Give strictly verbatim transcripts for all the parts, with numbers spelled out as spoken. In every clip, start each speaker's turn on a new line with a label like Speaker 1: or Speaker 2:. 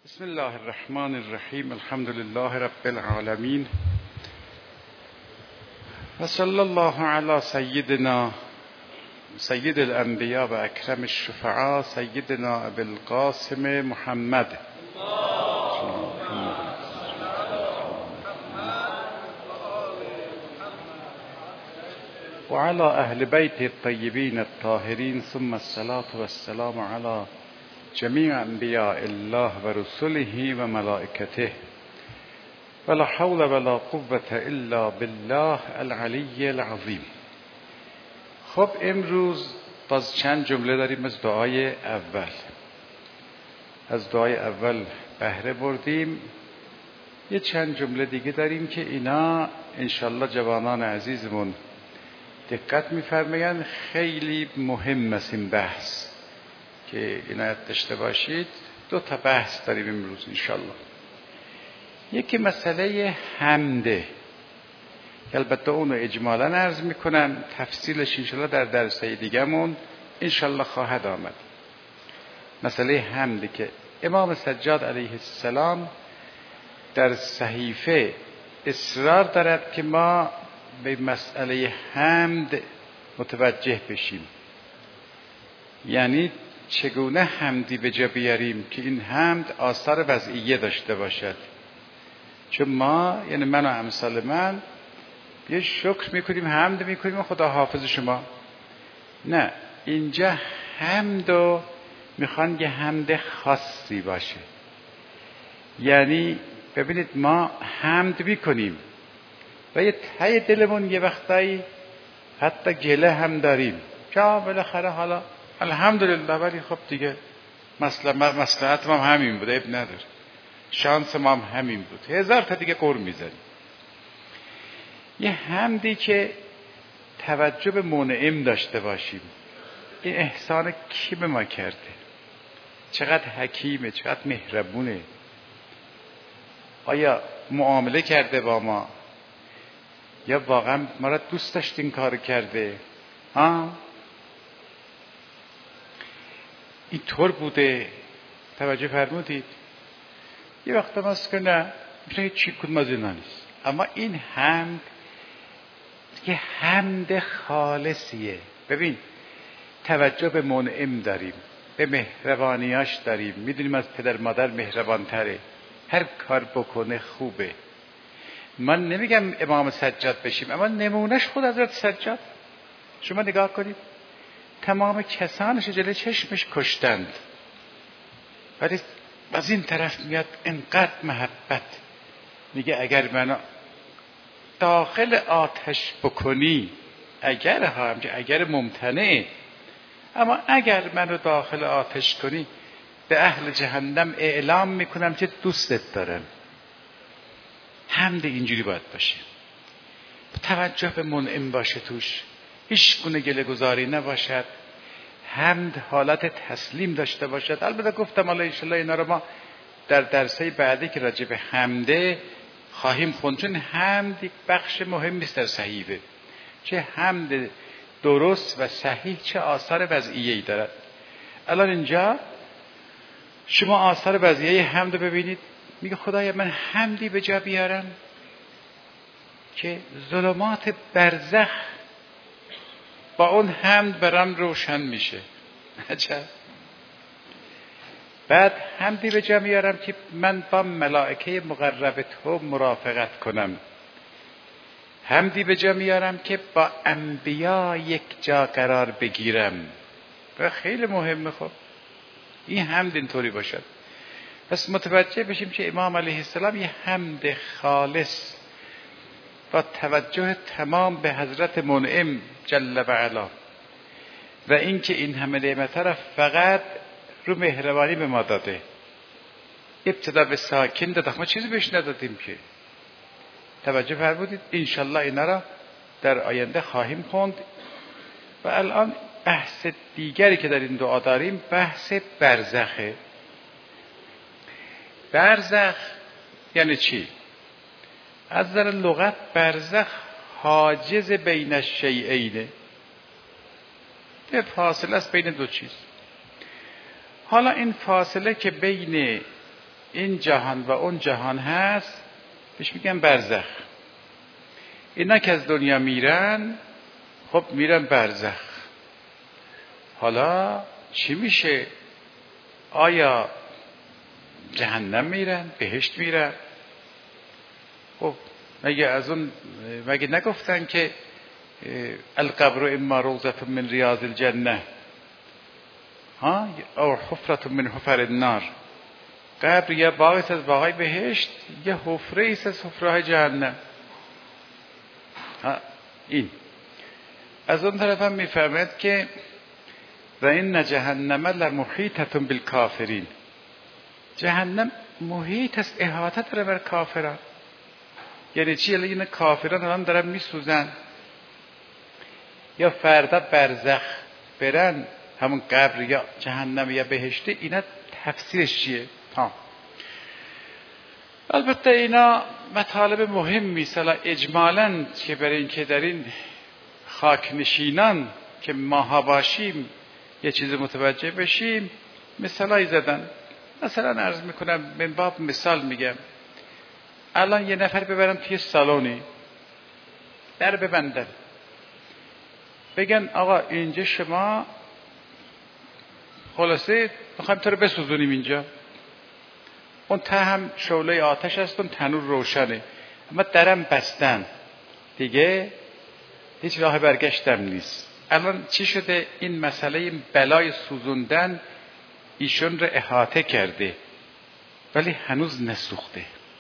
Speaker 1: بسم الله الرحمن الرحیم. الحمد لله رب العالمین و صلی الله علی سیدنا سید الانبیاء و اکرم الشفعاء سیدنا ابی القاسم محمد و علی اهل بیت الطیبین الطاهرین ثم الصلاة والسلام علی جمیع انبیاء الله و رسله و ملائکته ولا حول ولا قوة الا بالله العلی العظیم. خب امروز باز چند جمله داریم از دعای اول. از دعای اول بهره بردیم. یه چند جمله دیگه داریم که اینا انشالله جوانان عزیزمون دقت می‌فرمایند، خیلی مهم است این بحث که عنایت داشته باشید. دو تا بحث داریم امروز انشالله. یکی مسئله حمده که البته اونو اجمالا عرض میکنم، تفصیلش انشالله در درسای دیگه‌مون انشالله خواهد آمد. مسئله حمده که امام سجاد علیه السلام در صحیفه اصرار دارد که ما به مسئله حمد متوجه بشیم. یعنی چگونه حمدی به جا بیاریم که این حمد آثار وضعیه داشته باشد. چون ما یعنی من و امثال من یه شکر میکنیم، حمد میکنیم و خدا حافظ شما. نه، اینجا حمد و میخوان یه حمد خاصی باشه. یعنی ببینید ما حمد میکنیم و یه ته دلمون یه وقتایی حتی گله هم داریم که بالاخره حالا الحمدلله، ولی خب دیگه مصلحت ما هم همین بود، عیب نداره، شانس ما هم همین بود، هزار تا دیگه قر میزنیم. یه حمدی که توجه به منعم داشته باشیم. این احسان کی به ما کرده؟ چقدر حکیمه، چقدر مهربونه. آیا معامله کرده با ما یا واقعا ما را دوست داشت این کار کرده؟ ها؟ این طور بوده؟ توجه فرمودید؟ یه وقت هم هست که نه، مثلا چی کدوم از اینا نیست. اما این حمد که حمد خالصیه. ببین، توجه به منعم داریم، به مهربانیاش داریم، میدونیم از پدر مادر مهربانتره، هر کار بکنه خوبه. من نمیگم امام سجاد بشیم، اما نمونهش خود حضرت سجاد. شما نگاه کنید، تمام کسانش جلوی چشمش کشتند، ولی از این طرف میاد انقدر محبت، میگه اگر منو داخل آتش بکنی، اگر ها همچه اگر ممتنعه، اما اگر منو داخل آتش کنی به اهل جهنم اعلام میکنم که دوستت دارم. حمد اینجوری باید باشه، توجه به منعم باشه، توش هیچ گونه گله گذاری نباشد، حمد حالت تسلیم داشته باشد. البته گفتم الله انشالله اینا رو ما در درسای بعدی که راجع به حمده خواهیم خوند، چون حمد یک بخش مهمی است در صحیفه. چه حمد درست و صحیح، چه آثار وضعیه‌ای دارد. الان اینجا شما آثار وضعیه حمد رو ببینید. میگه خدایا من حمدی به جا بیارم که ظلمات برزخ با اون حمد برام روشن میشه. عجب. بعد حمدی به جا میارم که من با ملائکه مقرب تو مرافقت کنم. حمدی به جا میارم که با انبیا یک جا قرار بگیرم. و خیلی مهمه. خب این حمد اینطوری باشد. پس متوجه بشیم که امام علیه السلام یه حمد خالص با توجه تمام به حضرت منعم جل و علا و اینکه این همه نعمت را فقط رو مهربانی به ما داده. ابتدا به ساکن داده، ما چیزی بهش ندادیم که. توجه فرمودید؟ انشالله اینا را در آینده خواهیم خوند. و الان بحث دیگری که در این دعا داریم بحث برزخه. برزخ یعنی چی؟ از نظر لغت برزخ حاجز بین الشیئین، یه فاصله است بین دو چیز. حالا این فاصله که بین این جهان و اون جهان هست بهش میگن برزخ. اینا که از دنیا میرن خب میرن برزخ. حالا چی میشه؟ آیا جهنم میرن؟ بهشت میرن؟ خب مگه از اون مگه نگفتن که القبر اما روضة من ریاض الجنه ها او حفرة من حفر النار؟ قبر یا باغی از باغای بهشت یا حفره ایست از حفره جهنم. ها این از اون طرف هم میفهمد که و این جهنم لمحیطة بالکافرین، جهنم محیط است، احاطه داره بر کافران. یعنی چی؟ این کافران الان دارن میسوزن، یا فردا برزخ برن همون قبر یا جهنم یا بهشته. اینا تفسیرش چیه؟ ها البته اینا مطالب مهمی مثلا اجمالاً که برای این که در این خاک نشینان که ماها باشیم یه چیز متوجه بشیم مثالای زدن. مثلا عرض میکنم من باب مثال میگم، الان یه نفر ببرم توی سالونی در ببندن بگن آقا اینجا شما خلاصه میخوایم تو رو بسوزونیم اینجا، اون ته هم شعله آتش است، اون تنور روشنه، اما درم بستن دیگه هیچ راه برگشتم نیست. الان چی شده؟ این مسئله بلای سوزوندن ایشون رو احاطه کرده ولی هنوز نسوخته.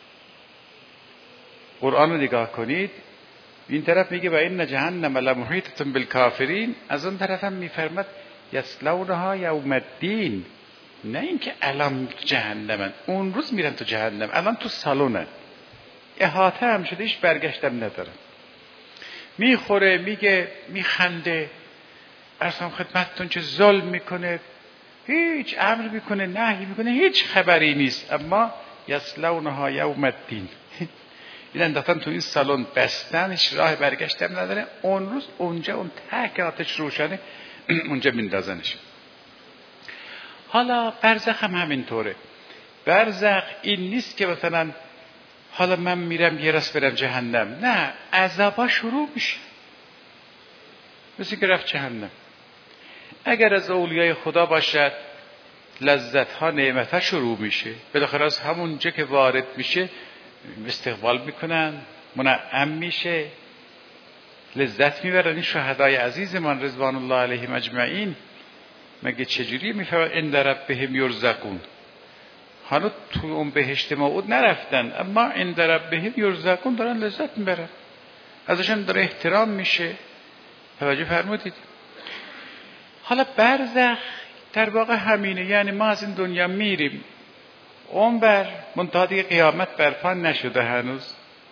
Speaker 1: قرآن رو نگاه کنید، این طرف میگه و این جهنم لمحیطة بالکافرین، از اون طرف هم میفرماد یصلونها یوم الدین. نه اینکه الان تو جهنمن، اون روز میرن تو جهنم، الان تو سالونن، احاطه هم شده، هیچ برگشتم ندارن. میخوره، میگه، میخنده، ارسام خدمتتون چه ظلم میکنه، هیچ امر میکنه، نهی میکنه، هیچ خبری نیست. اما یصلونها یوم الدین، این انداختن تو این سالن بستن، هیچ راه برگشتم نداره. اون روز اونجا اون ته که آتش روشنه اونجا میندازنش. حالا برزخ هم همینطوره. برزخ این نیست که مثلا حالا من میرم یه راست برم جهنم، نه، عذابا شروع میشه مثل که رفت جهنم. اگر از اولیای خدا باشد لذت ها نعمت ها شروع میشه، بالاخره از همونجا که وارد میشه استقبال میکنن، منعم میشه، لذت میبرن. این شهدای عزیزمان رضوان الله علیهم اجمعین مگه چجوری میفهمن عند ربهم یرزقون؟ حالا تو اون بهشت موعود نرفتن، اما عند ربهم یرزقون دارن لذت میبرن، ازشون داره احترام میشه. توجه فرمودید؟ حالا برزخ در واقع همینه، یعنی ما از این دنیا میریم اون بر منتها دیگه قیامت برپا نشده، هنوز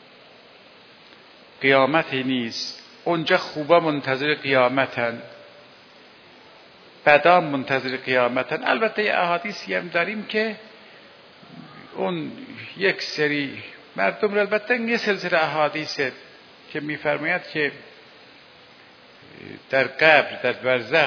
Speaker 1: قیامتی نیست. اونجا خوبا منتظر قیامتن، بدا منتظر قیامتن. البته یه احادیثی هم داریم که اون یک سری مردم رو، البته یه سلسله احادیثه که میفرماید که در قبر، در برزخ،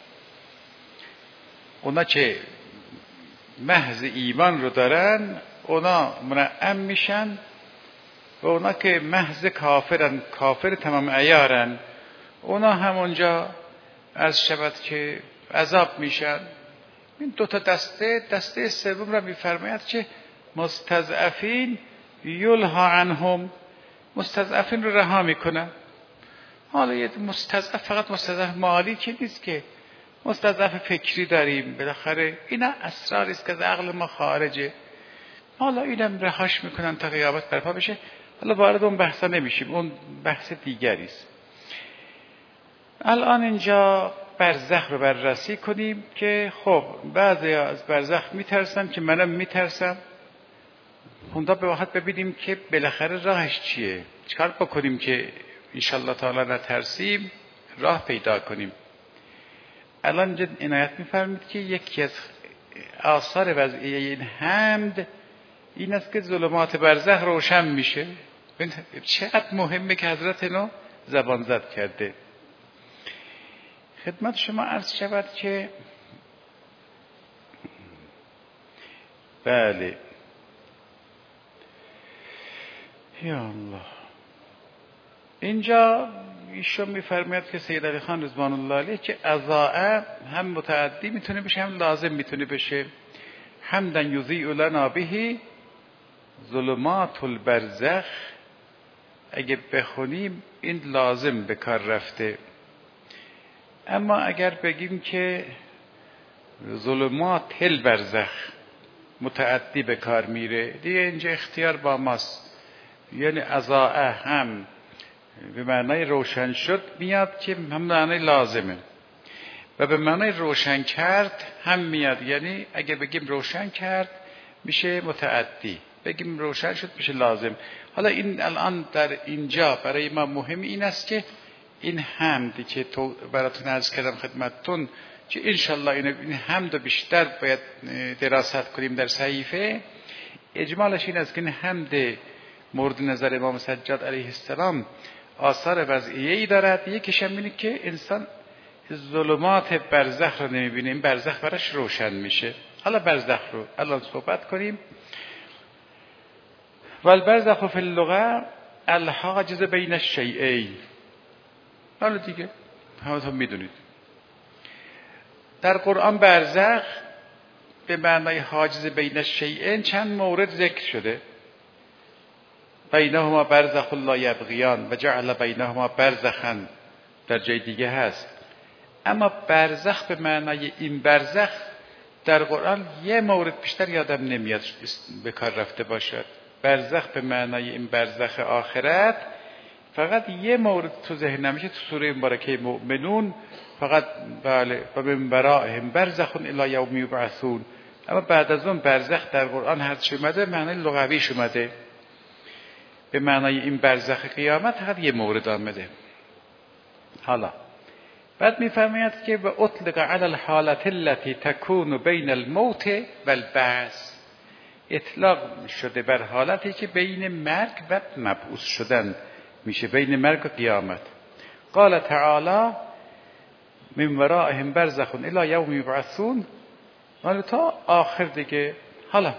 Speaker 1: اونا که محض ایمان رو دارن اونا منعم میشن، و اونا که محض کافرن، کافر تمام عیارن، اونا همونجا از شبت که عذاب میشن. این دوتا دسته، دسته سوم را میفرماید که مستضعفین یلها عنهم، مستضعفین رو رها میکنن. حالا یه مستضعف فقط مستضعف مالی که نیست، که مستضعف فکری داریم، بالاخره اینا اسراری است که از عقل ما خارجه. حالا اینم رهاش میکنن تا قیامت برپا بشه. حالا وارد اون بحثا نمیشیم، اون بحث دیگری است. الان اینجا برزخ رو بررسی کنیم که خب بعضی از برزخ میترسن، که منم میترسم. خوندا به وقت ببینیم که بالاخره راهش چیه، چیکار بکنیم که انشالله تعالی نترسیم، راه پیدا کنیم. الان جد عنایت میفرمید که یکی از آثار وضعیه این حمد این است که ظلمات برزخ روشن میشه. چقدر مهمه که حضرت اینو زبان زد کرده. خدمت شما عرض شود که بله یا الله. اینجا ایشون میفرماید که سید علی خان رضوان الله علیه که اضاء هم متعدی میتونه بشه هم لازم میتونه بشه. حمدن یضیء لنا به ظلمات البرزخ، اگه بخونیم این لازم به کار رفته. اما اگر بگیم که ظلمات البرزخ متعدی به کار میره، دیگه اینجا اختیار با ماست. یعنی اضاء هم به معنای روشن شد میاد که هم معنای لازمه، و به معنای روشن کرد هم میاد. یعنی اگه بگیم روشن کرد میشه متعدی، بگیم روشن شد میشه لازم. حالا این الان در اینجا برای ما مهم این است که این حمدی که تو براتون عرض کردم خدمتتون که انشالله این حمد رو بیشتر باید دراست کنیم در صحیفه، اجمالش این است که این حمد مورد نظر امام سجاد علیه السلام آثار وضعیه ای دارد. یکیش هم اینه که انسان ظلمات برزخ رو نمیبینه، این برزخ براش روشن میشه. حالا برزخ رو الان صحبت کنیم. والبرزخ فی اللغه الحاجز بین الشیئین. حالا دیگه همتون میدونید در قرآن برزخ به معنای حاجز بین الشیئین چند مورد ذکر شده. بینهما برزخ لا یبغیان و جعل بینهما برزخا در جای دیگه هست. اما برزخ به معنای این برزخ در قرآن یه مورد بیشتر یادم نمیاد به کار رفته باشد. برزخ به معنای این برزخ آخرت فقط یه مورد تو ذهنم میشه، تو سوره مبارکه مؤمنون فقط بله و من ورائهم برزخ الی یوم یبعثون. اما بعد از اون برزخ در قرآن هر چی اومده معنی لغویش اومده، به معنای این برزخ قیامت فقط یه مورد آمده. حالا بعد میفرماید که و اطلق علی الحالة التي تكون بین الموت والبعث، اطلاق شده بر حالتی که بین مرگ و مبعوث شدن میشه، بین مرگ و قیامت. قال تعالی من ورائهم برزخ الی یوم یبعثون، حالا تا آخر دیگه. حالا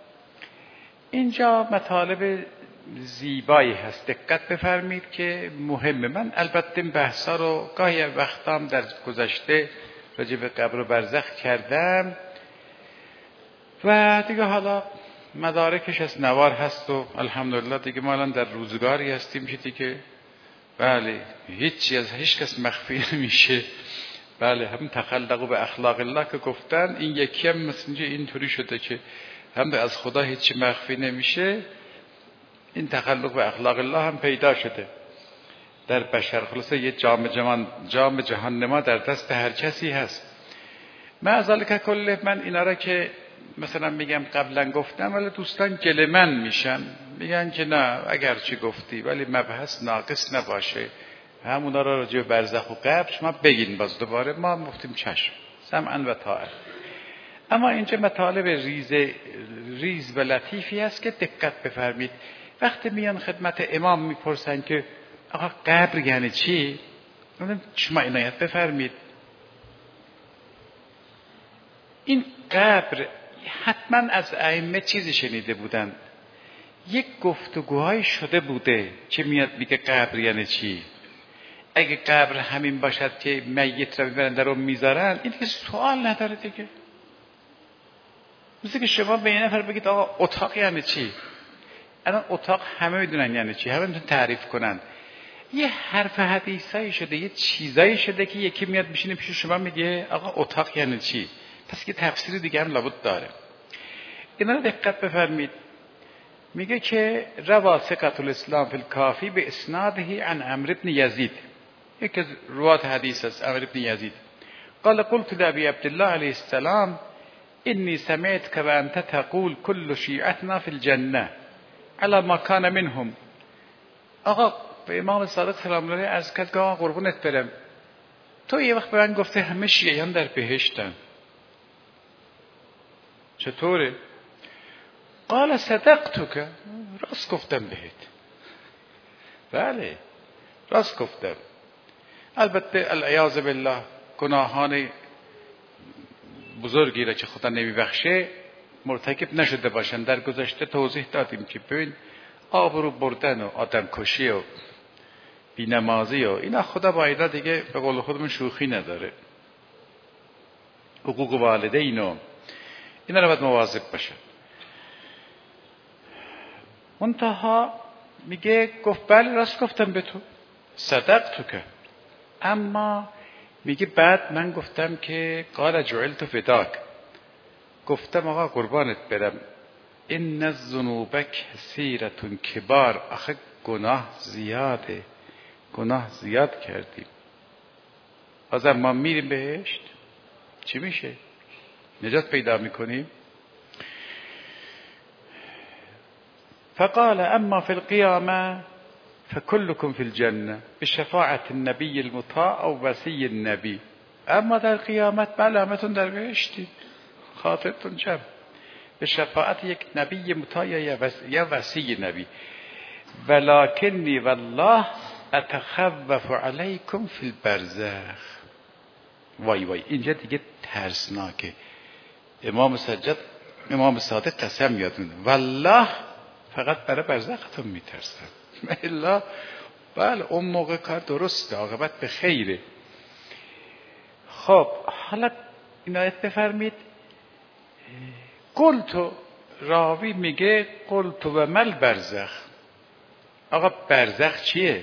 Speaker 1: اینجا مطالب زیبایی هست، دقت بفرمید که مهمه. من البته این بحثا رو گاهی وقتام در گذشته راجع به قبر و برزخ کردم و دیگه حالا مدارکش از نوار هست و الحمدلله دیگه ما الان در روزگاری هستیم که دیگه بله هیچی از هیچ کس مخفی نمیشه. بله هم تخلقوا به اخلاق الله که گفتن، این یکی هم مثل اینجا اینطوری شده که هم از خدا هیچی مخفی نمیشه، این تخلق به اخلاق الله هم پیدا شده در بشر. خلاصه یه جام جهان جام جهان نما در دست هر کسی هست. معذالک کله من اینا را که مثلا میگم قبلا گفتم ولی دوستان گله من میشن، میگن که نه اگر چی گفتی ولی مبحث ناقص نباشه، همونا را راجع به برزخ و قبر شما بگین باز دوباره. ما گفتیم چشم، سمعا و طاعت. اما اینجا مطالب ریز ریز و لطیفی است که دقت بفرمید. وقتی میان خدمت امام میپرسن که آقا قبر یعنی چی، شما عنایت بفرمید. این قبر حتما از ائمه چیزی شنیده بودن، یک گفتگوهای شده بوده که میاد میگه قبر یعنی چی. اگه قبر همین باشد که میت رو میبرن در رو میذارن، این دیگه سوال نداره دیگه. مثل که شما به یه نفر بگید آقا اتاق یعنی چی، الان اتاق همه میدونن یعنی چی، همه میتونن تعریف کنن. یه حرف حدیثایی شده، یه چیزایی شده که یکی میاد میشینه پیش شما میگه آقا اتاق یعنی چی، پس که تفسیر دیگه هم لابد داره. اینا رو دقت بفرمید. میگه که روا ثقة الاسلام فی الکافی به اسناده عن عمرو بن یزید، یکی از روات حدیث است، عمرو بن یزید. قال قلت لابی عبدالله علیه السلام انی سمعت که انت تقول کل شیعتنا فی الجنه علی ما کان منهم. آقا به امام صادق سلام الله علیه عرض کرد که آقا قربونت برم، تو یه وقت به من گفته همه شیعیان در بهشتن، چطوره؟ قال صدقتک، راست گفتم بهت. بله راست گفتم. البته العیاذ بالله گناهان بزرگی را که خدا نمیبخشه مرتکب نشده باشن. در گذشته توضیح دادیم که ببین آبرو بردن و آدم کشی و بینمازی و اینا خدا با اینا دیگه به قول خودمون شوخی نداره. حقوق والدین و اینا رو باید مواظب باشن. منتها میگه گفت بله راست گفتم به تو، صدق تو که، اما میگه بعد من گفتم که قال جعلت فداک، گفتم آقا قربانت برم، ان الذنوب کثیرة کبار، آخه گناه زیاده، گناه زیاد کردیم، بازم ما میریم بهشت چی میشه؟ نجات پیدا میکنیم؟ فقال اما في القيامة فكلكم في الجنة بشفاعة النبي المطاع او وصي النبی، اما در قیامت بله همتون در بهشتید، خاطرتون جمع، به شفاعت یک نبی مطاع یا وصی نبی. ولکنی والله اتخوف علیکم فی البرزخ. وای وای اینجا دیگه ترسناکه. امام سجاد امام صادق قسم یاد میده والله فقط برای برزختون میترسم، الا بله اون موقع کار درسته، عاقبت به خیره. خب حالا عنایت بفرمید، قلتو، راوی میگه قلتو و مل برزخ، آقا برزخ چیه؟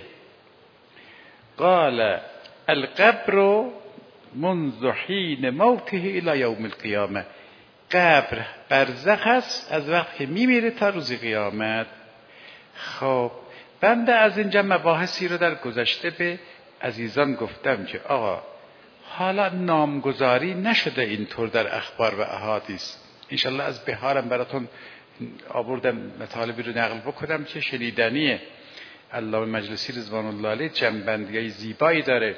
Speaker 1: قال القبر منذ حین موته الى یوم القیامه، قبر برزخ است از وقت که میمیره تا روز قیامت. خب بنده از اینجا مباحثی رو در گذشته به عزیزان گفتم که آقا حالا نامگذاری نشده اینطور در اخبار و احادیث، انشالله از بهارم براتون آوردم مطالبی رو نقل بکنم که شنیدنیه. علامه مجلسی رضوان الله علیه جنبندیای زیبایی داره.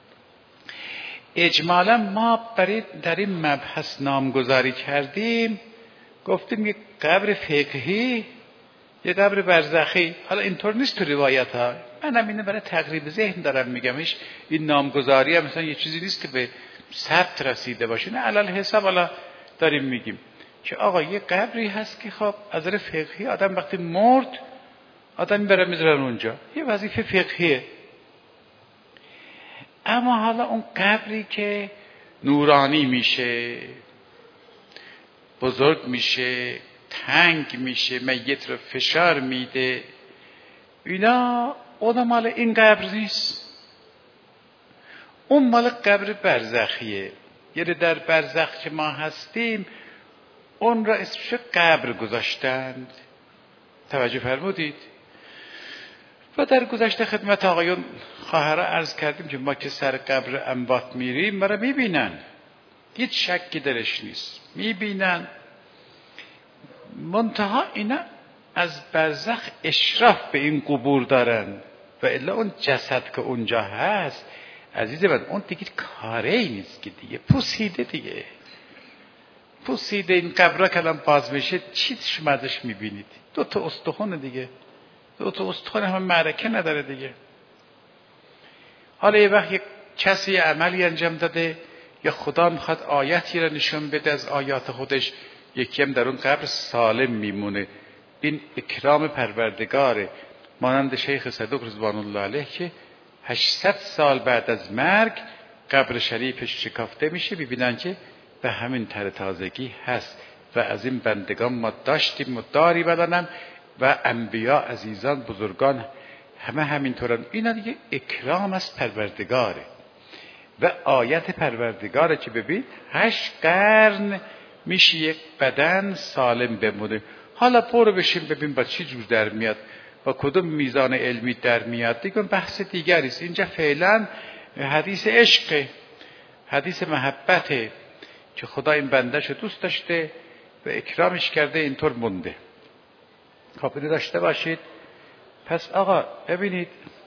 Speaker 1: اجمالا ما برای در این مبحث نامگذاری کردیم، گفتیم یک قبر فقهی، یک قبر برزخی. حالا اینطور نیست تو روایت ها، منم اینو برای تقریب ذهن دارم میگمش. این نامگذاری هم مثلا یه چیزی نیست که به ثبت رسیده باشه، نه علل حساب حالا داریم میگیم که آقا یه قبری هست که خب از نظر فقهی آدم وقتی مرد آدم بره میذارن اونجا، یه وظیفه فقهیه. اما حالا اون قبری که نورانی میشه، بزرگ میشه، تنگ میشه، میت رو فشار میده، اینا اون مال این قبر نیست، اون مال قبر برزخیه. یعنی در برزخ که ما هستیم اون را اسمش قبر گذاشتند. توجه فرمودید؟ و در گذشته خدمت آقایون خواهرها عرض کردیم که ما که سر قبر اموات میریم ما را میبینن، هیچ شکی درش نیست، میبینن. منتها اینا از برزخ اشراف به این قبور دارن، و الا اون جسد که اونجا هست عزیز من اون دیگه کاره نیست که دیگه پوسیده، دیگه پوسیده. این قبرها که الان باز میشه چی شما ازش میبینید؟ دو تا استخوان دیگه، دو تا استخوان هم معرکه نداره دیگه. حالا یه وقت یک کسی عملی انجام داده یا خدا میخواد آیتی را نشون بده از آیات خودش، یکی هم در اون قبر سالم میمونه، این اکرام پروردگاره. مانند شیخ صدوق رضوان الله علیه که هشتصد سال بعد از مرگ قبر شریفش شکافته میشه، ببینن که به همین تر تازگی هست. و از این بندگان ما داشتیم و داری بدانم، و انبیا عزیزان بزرگان همه همینطورن. اینا دیگه اکرام از پروردگاره و آیت پروردگاره که ببین هشت قرن میشه یک بدن سالم بمونه. حالا برو بشین ببین با چی جور در میاد، با کدوم میزان علمی در میاد، دیگه بحث دیگری است. اینجا فعلا حدیث عشق، حدیث محبته که خدا این بندهش رو دوست داشته و اکرامش کرده، اینطور مونده. خب اینو داشته باشید. پس آقا ببینید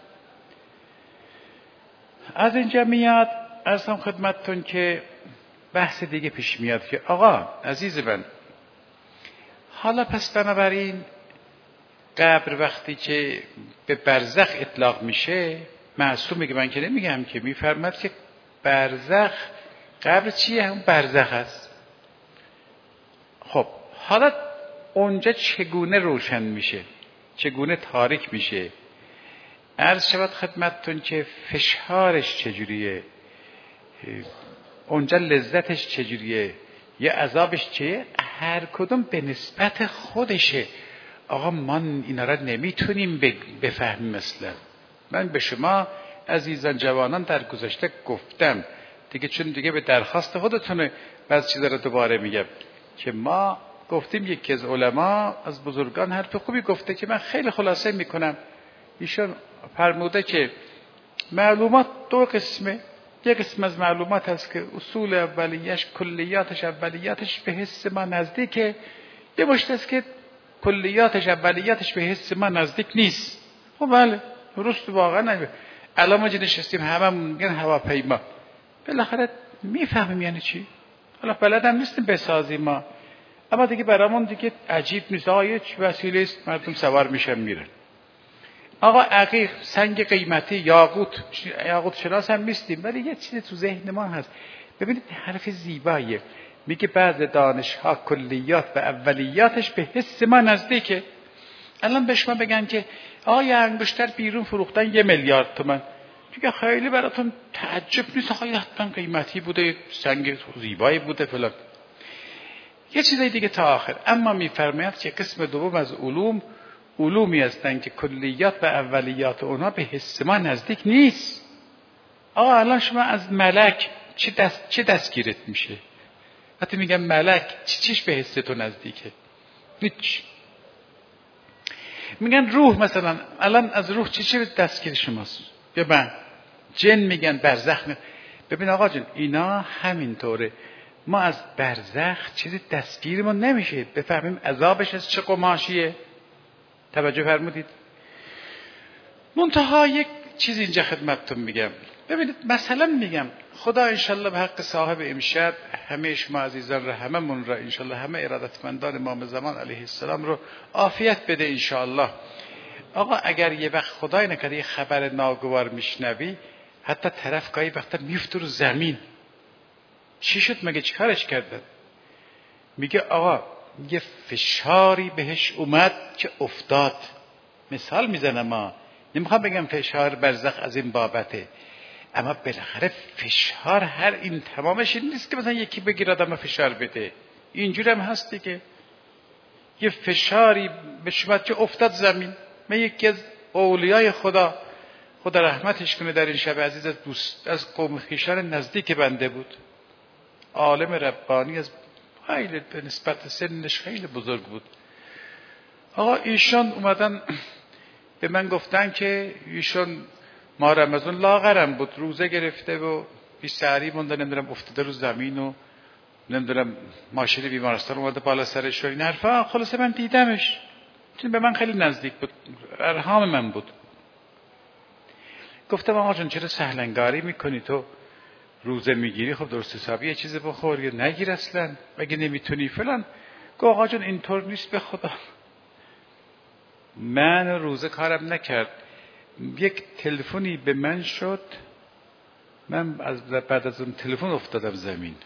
Speaker 1: از اینجا میاد ارزم خدمتتون که بحث دیگه پیش میاد که آقا عزیز من، حالا پس بنابراین قبر وقتی که به برزخ اطلاق میشه، معصوم میگه، من که نمیگم که، میفرماد که برزخ قبر چیه؟ هم برزخ است. خب حالا اونجا چگونه روشن میشه؟ چگونه تاریک میشه. عرض شود خدمتتون که فشارش چجوریه، اونجا لذتش چجوریه، یه عذابش چیه، هر کدوم به نسبت خودشه. آقا ما اینا را نمیتونیم بفهمیم. مثلا من به شما عزیزان جوانان در گذشته گفتم دیگه، چون دیگه به درخواست خودتونه بعض چیزا رو دوباره میگم که ما گفتیم یکی از علما از بزرگان حرف خوبی گفته که من خیلی خلاصه میکنم. ایشون فرموده که معلومات دو قسمه. یک قسم از معلومات هست که اصول اولیش، کلیاتش اولیاتش به حس ما نزدیکه، یه مشت است که کلیاتش اولیاتش به حس ما نزدیک نیست. خب بله درست، واقعا نمیشه. الان ما نشستیم همه میگن هواپیما، بالاخره میفهمیم یعنی چی. حالا بلدم نیستیم بسازیم ما، اما دیگه برامون دیگه عجیب نیست. آقا یه وسیله است مردم سوار میشن میرن. آقا عقیق، سنگ قیمتی، یاقوت، یاقوت شناس هم نیستیم، ولی یه چیزی تو ذهن ما هست. ببینید حرف زیباییه، میگه بعض دانش‌ها کلیات و اولیاتش به حس ما نزدیکه. الان به شما بگن که آقا یه انگشتر بیرون فروختن یه میلیارد تومان، دیگه خیلی براتون تعجب نیست. آقا حتما قیمتی بوده، سنگ زیبایی بوده فلان، یه چیزای دیگه تا آخر. اما میفرماید که قسم دوم از علوم علومی هستند که کلیات و اولیات اونها به حس ما نزدیک نیست. آقا الان شما از ملک چه دست چه دستگیرت میشه؟ وقتی میگم ملک چی چیش به حس تو نزدیکه؟ هیچ. میگن روح، مثلا الان از روح چی چی دستگیر شماست؟ یا من جن میگن برزخ. ببین آقا جن، اینا همینطوره. ما از برزخ چیزی دستگیرمون نمیشه بفهمیم عذابش از چه قماشیه. توجه فرمودید؟ منتها یک چیز اینجا خدمتتون میگم. ببینید مثلا میگم خدا انشالله به حق صاحب امشب همه شما عزیزان را، همه من را انشالله، همه ارادتمندان امام زمان علیه السلام رو عافیت بده انشالله. آقا اگر یه وقت خدای نکرده یه خبر ناگوار میشنوی، حتی طرف گاهی وقتا میفته رو زمین، چی شد مگه چیکارش کردن؟ میگه آقا یه فشاری بهش اومد که افتاد. مثال میزنم، ما نمیخوام بگم فشار برزخ از این بابته، اما بالاخره فشار هر این تمامش این نیست که مثلا یکی بگیر آدم فشار بده. اینجور هم هستی که یه فشاری به شما که افتاد زمین. من یکی از اولیای خدا، خدا رحمتش کنه، در این شب عزیز از دوست از قوم خویشان نزدیک بنده بود، عالم ربانی، از خیلی به نسبت سنش خیلی بزرگ بود. آقا ایشان اومدن به من گفتن که ایشان ما رمضان لاغرم بود، روزه گرفته و بی سحری مونده، نمیدونم افتاده رو زمین و نمیدونم ماشین بیمارستان اومده بالا سرش و این حرفا. خلاصه من دیدمش، چون به من خیلی نزدیک بود، ارحام من بود. گفتم آقا جان چرا سهلنگاری میکنی، تو روزه میگیری، خب درست حسابی یه چیز بخور یا نگیر اصلا، مگه نمیتونی فلان. گفت آقا جان اینطور نیست به خدا، من روزه کارم نکرد، یک تلفنی به من شد، من از بعد از اون تلفن افتادم زمین.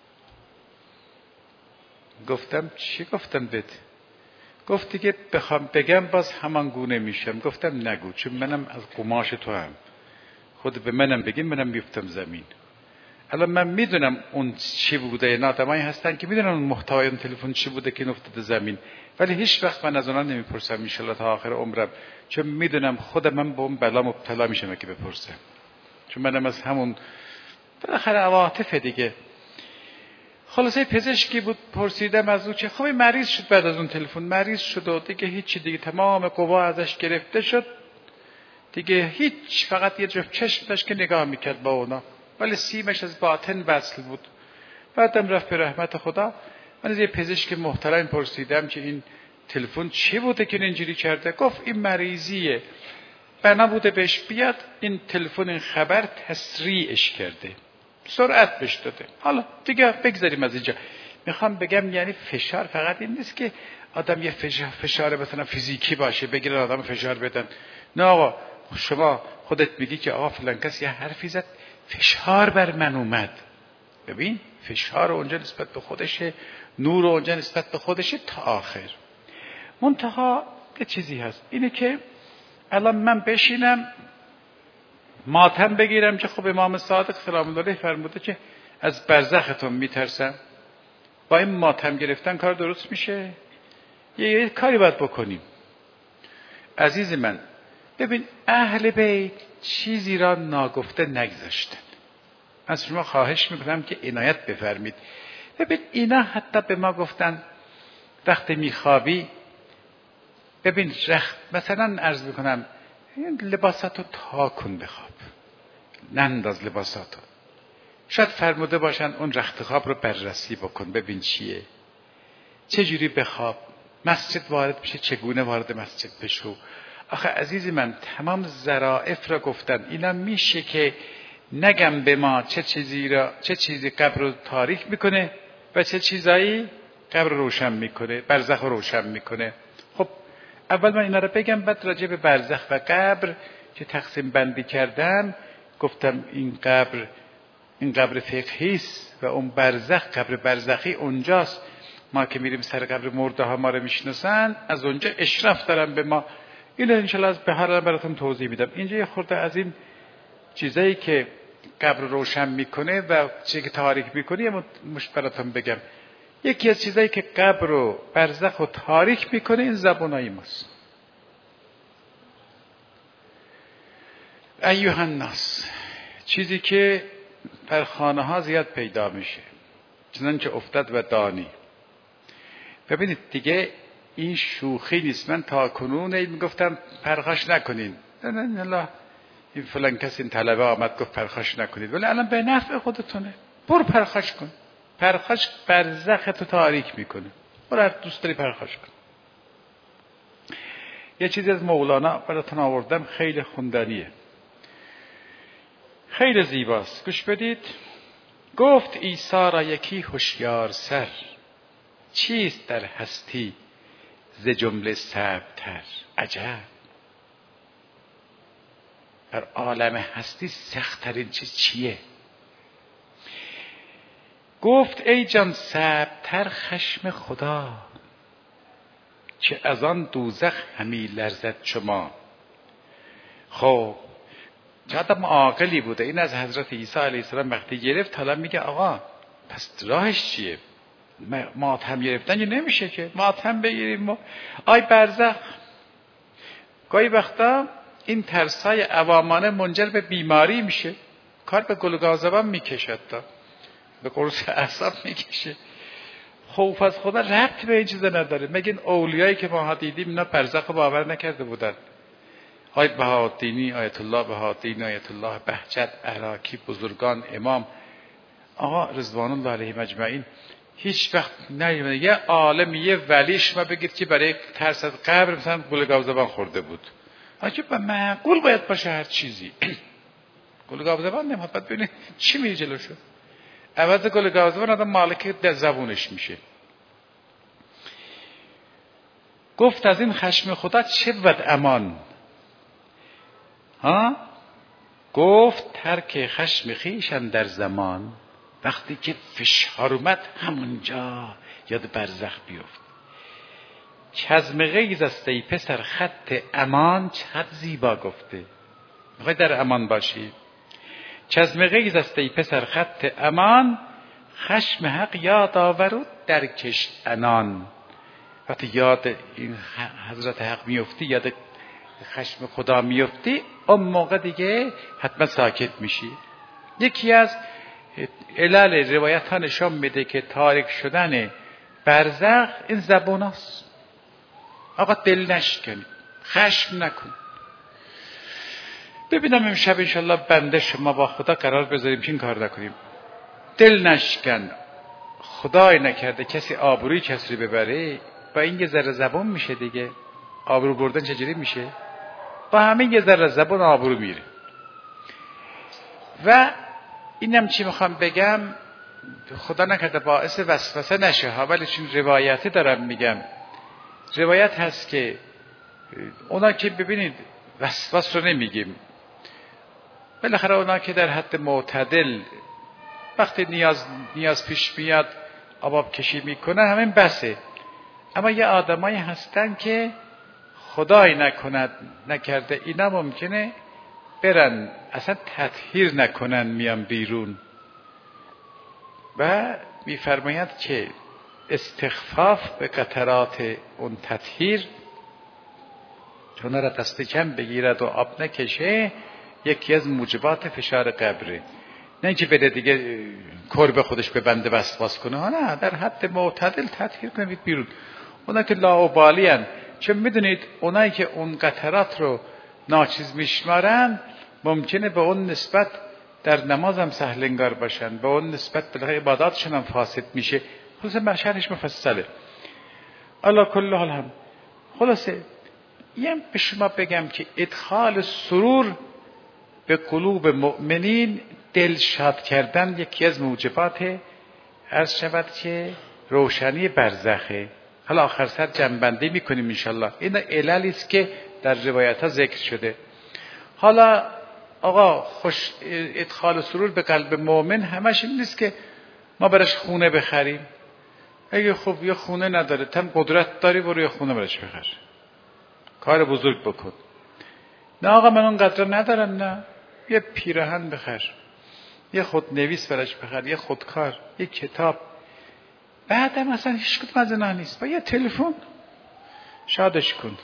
Speaker 1: گفتم چی گفتم بهت؟ گفت دیگه بخوام بگم باز همان گونه میشم. گفتم نگو، چون منم از قماش تو هم، خود به منم بگیم منم میفتم زمین. الان من میدونم اون چی بوده، این آدمایی هستن که میدونن اون محتوای اون تلفن چی بوده که این افتاده زمین، ولی هیچ وقت من از اونا نمیپرسم ان شاء الله تا آخر عمرم، چون میدونم خود من به اون بلا مبتلا میشم که بپرسم، چون منم از همون بالاخره عواطف دیگه. خلاصه پزشکی بود، پرسیدم از او که خب مریض شد، بعد از اون تلفن مریض شد و دیگه هیچی دیگه، تمام قوا ازش گرفته شد دیگه، هیچ، فقط یه جفت چشم داشت که نگاه میکرد با اونا، ولی سیمش از باطن وصل بود. بعدم رفت به رحمت خدا. من از یه پزشک محترم پرسیدم که این تلفن چی بوده که اینجوری کرده؟ گفت این مریضیه، بنا بوده بهش بیاد، این تلفن این خبر تسریعش کرده، سرعت بهش داده. حالا دیگه بگذاریم از اینجا. میخوام بگم یعنی فشار فقط این نیست که آدم یه فشار, فشار مثلا فیزیکی باشه بگیرن آدم فشار بدن. نه آقا، شما خودت میگی که آقا فلان کس یه حرفی زد فشار بر من اومد. ببین فشار اونجا نسبت به خودشه، نور اونجا نسبت به خودشه تا آخر. منتها یه چیزی هست، اینه که الان من بشینم ماتم بگیرم که خب امام صادق سلام الله علیه فرموده که از برزختون میترسم، با این ماتم گرفتن کار درست میشه؟ یه, یه کاری باید بکنیم. عزیز من ببین، اهل بیت چیزی را ناگفته نگذاشتن. از شما خواهش میکنم که عنایت بفرمید. ببین اینا حتی به ما گفتن وقتی میخوابی ببین رخت، مثلا عرض میکنم لباساتو تا کن بخواب، ننداز لباساتو. شاید فرموده باشن اون رخت خواب رو بررسی بکن ببین چیه، چجوری بخواب، مسجد وارد بشه چگونه وارد مسجد بشو. آخه عزیز من تمام ظرافت را گفتن. اینا میشه که نگم به ما چه چیزی را، چه چیزی قبر رو تاریک میکنه و چه چیزایی قبر رو روشن میکنه، برزخ رو روشن میکنه. خب اول من اینا رو بگم، بعد راجع به برزخ و قبر که تقسیم بندی کردن گفتم این قبر این قبر فقهی است و اون برزخ قبر برزخی اونجاست. ما که میریم سر قبر مرده ها ما رو میشناسن، از اونجا اشراف دارن به ما. اینو انشالله از بهار براتون توضیح میدم. اینجا یه خورده از این چیزایی که قبر روشن میکنه و چیزی که تاریک میکنه مش براتون بگم. یکی از چیزایی که قبر و برزخ رو تاریک میکنه این زبونای ماست. ایها الناس، چیزی که در خانه ها زیاد پیدا میشه، چنانچه افتاد و دانی. ببینید دیگه این شوخی نیست. من تا کنون میگفتم پرخاش نکنین، نه نه الله این فلان کسی این طلبه آمد گفت پرخاش نکنید، ولی الان به نفع خودتونه. برو پرخاش کن. پرخاش برزخ تو تاریک میکنه. برو هر دوست داری پرخاش کن. یه چیزی از مولانا براتون آوردم، خیلی خوندنیه، خیلی زیباست، گوش بدید. گفت عیسی را یکی هوشیار سر، چیست در هستی ز جمله صعب‌تر. عجب، در عالم هستی سخت‌ترین چیز چیه؟ گفت ای جان صعب‌تر خشم خدا، که از آن دوزخ همی لرزد شما. خب چه آدم عاقلی بوده این از حضرت عیسی علیه السلام وقتی گرفت، حالا میگه آقا پس راهش چیه؟ ماتم گرفتن یه نمیشه که ماتم بگیریم ما. آی برزخ، گاهی وقتا این ترسای عوامانه منجر به بیماری میشه، کار به گلگازبان میکشد، تا به قرص اعصاب میکشه. خوف از خدا ربط به این چیزا نداره. مگه اولیایی که ما دیدیم اینا برزخ باور نکرده بودن؟ آیت بهاءالدینی، آیت الله بهاءالدین، آیت الله بهجت عراقی، بزرگان امام آقا رضوان الله علیهم اجمعین هیچ وقت نه یه عالم یه ولیش ما بگید که برای ترس از قبر مثلا گلگاو زبان خورده بود. عجب معقول باید باشه هر چیزی. گلگاو زبان نمیاد، بعد ببینید چی میره جلوشو. عوض گلگاو زبان آدم مالک در زبونش میشه. گفت از این خشم خدا چه بود امان؟ ها؟ گفت ترک خشم خویشم در زمان، وقتی که فشار اومد همونجا یاد برزخ بیفت. چزم غیظ است ای پسر خط امان، چقدر زیبا گفته. میخوای در امان باشی؟ چزم غیظ است ای پسر خط امان، خشم حق یاد آورو در کش انان. وقتی یاد این حضرت حق میفتی، یاد خشم خدا میفتی، اون موقع دیگه حتما ساکت میشی. یکی از علل روایت ها نشان میده که تاریک شدن برزخ این زبون است. آقا دل نشکن، خشم نکن. ببینم امشب انشالله بنده شما با خدا قرار بذاریم که این کار نکنیم. دل نشکن، خدای نکرده کسی آبروی کسی رو ببره، با این یه ذره زبون میشه دیگه. آبرو بردن چجوری میشه؟ با همین یه ذره زبون آبرو میره. و اینم چی میخوام بگم، خدا نکرده باعث وسوسه نشه ها، ولی چون روایتی دارم میگم. روایت هست که اونا که ببینید وسواس رو نمیگیم، بالاخره اونا که در حد معتدل وقتی نیاز نیاز پیش میاد آباب کشی میکنه همین بسه. اما یه آدمایی هستن که خدای نکند نکرده اینا ممکنه برن اصلا تطهیر نکنن میان بیرون. و میفرماید که استخفاف به قطرات اون تطهیر، چون را دست کم بگیرد و آب نکشه، یکی از موجبات فشار قبره. نه اینکه بده دیگه کرب خودش به بنده وسواس کنه، نه، در حد معتدل تطهیر کنید بیرون. اونا که لاابالی ان، چون میدونید اونایی که اون قطرات رو ناچیز میشمارن ممکنه به اون نسبت در نماز هم سهل انگار باشن، به اون نسبت بالاخره عباداتشون هم فاسد میشه. خلاصه مشهرش مفصله. الا کل حال هم خلاصه یم به شما بگم که ادخال سرور به قلوب مؤمنین، دل شاد کردن، یکی از موجبات عرض شود که روشنی برزخه. حالا آخر سر جنبندی میکنیم انشالله. این عللی است که در روایت ها ذکر شده. حالا آقا خوش ادخال سرور به قلب مؤمن همش این نیست که ما برش خونه بخریم. اگه خب یه خونه نداره، تم قدرت داری برو یه خونه برش بخر، کار بزرگ بکن. نه آقا من اون قدر ندارم، نه، یه پیراهن بخر، یه خودنویس برش بخر، یه خودکار، یه کتاب. بعدم اصلا هیچ کدوم از اینا نیست، با یه تلفن شادش کن.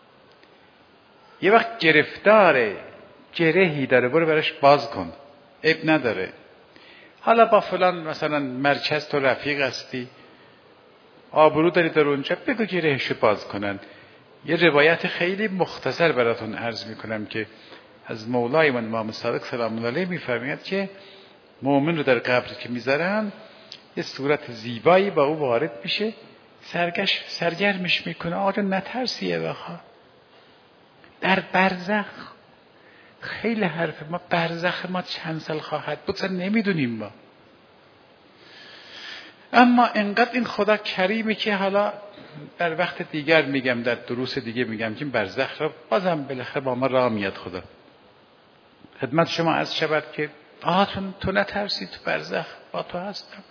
Speaker 1: یه وقت گرفتاره گرهی داره برو برش باز کن، عیب نداره. حالا با فلان مثلا مرکز تو رفیق هستی، آبرو داری در اونجا، بگو گرهشو باز کنن. یه روایت خیلی مختصر براتون عرض میکنم که از مولای من امام صادق سلام الله علیه میفرماید که مؤمن رو در قبر که میذارن یه صورت زیبایی با او وارد میشه، سرگش سرگرمش میکنه. آقا نترسیه بخوا در برزخ. خیلی حرف ما برزخ ما چند سال خواهد بود نمیدونیم ما، اما انقدر این خدا کریمه که حالا در وقت دیگر میگم، در دروس دیگه میگم که برزخ رو بازم بالاخره با ما راه میاد خدا. خدمت شما از شبت که آه تو, تو نترسی، تو برزخ با تو هستم.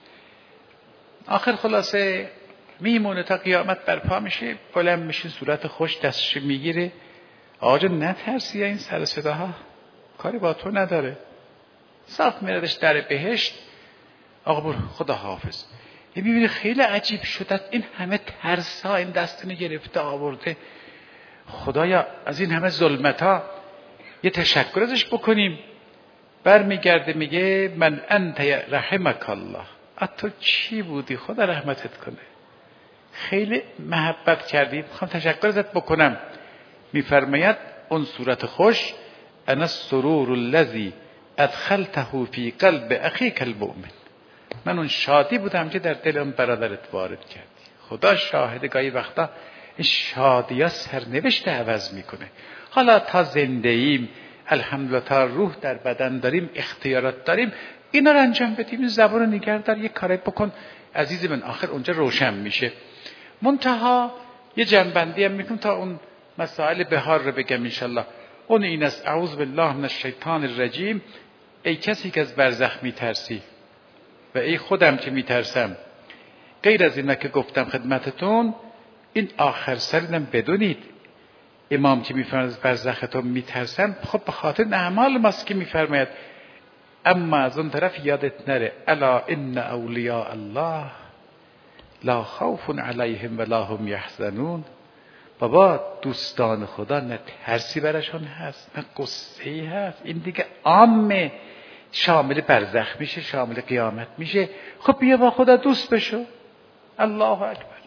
Speaker 1: آخر خلاصه میمونه تا قیامت برپا میشه، بلند میشه، صورت خوش دستش میگیره. آقا جان نترسی، این سر صداها کاری با تو نداره. صاف میردش در بهشت. آقا برو خدا حافظ. یه میبینی خیلی عجیب شدت، این همه ترسا این دستونو گرفته آورده. خدایا از این همه ظلمتا یه تشکر ازش بکنیم. بر میگرده میگه من انت رحمک الله. تو چی بودی خدا رحمتت کنه، خیلی محبت کردی، میخوام تشکر ازت بکنم. میفرماید اون صورت خوش انا السرور الذی ادخلته فی قلب اخیک المؤمن، من اون شادی بودم که در دل اون برادرت وارد کردی. خدا شاهد گاهی وقتا این شادی ها سرنوشت عوض میکنه. حالا تا زنده ایم الحمدلله، تا روح در بدن داریم، اختیارات داریم، اینا رو انجام بدیم. این زبان رو نگه دار، یه کاری بکن عزیز من، آخر اونجا روشن میشه. منتها یه جنبندی هم میکنم تا اون مسائل بهار رو بگم انشالله. اون این است: اعوذ بالله من الشیطان الرجیم. ای کسی که از برزخ میترسی و ای خودم که میترسم، غیر از اینا که گفتم خدمتتون، این آخر سرینم بدونید امام که میفرماید از برزختون میترسم، خب به خاطر اعمال ماست که میفرماید. اما از اون طرف یادت نره الا ان اولیاء الله لا خوف علیهم ولا هم یحزنون. بابا دوستان خدا نه ترسی براشون هست نه قصه‌ای هست. این دیگه عامه، شامل برزخ میشه، شامل قیامت میشه. خب بیا با خدا دوست بشو. الله اکبر.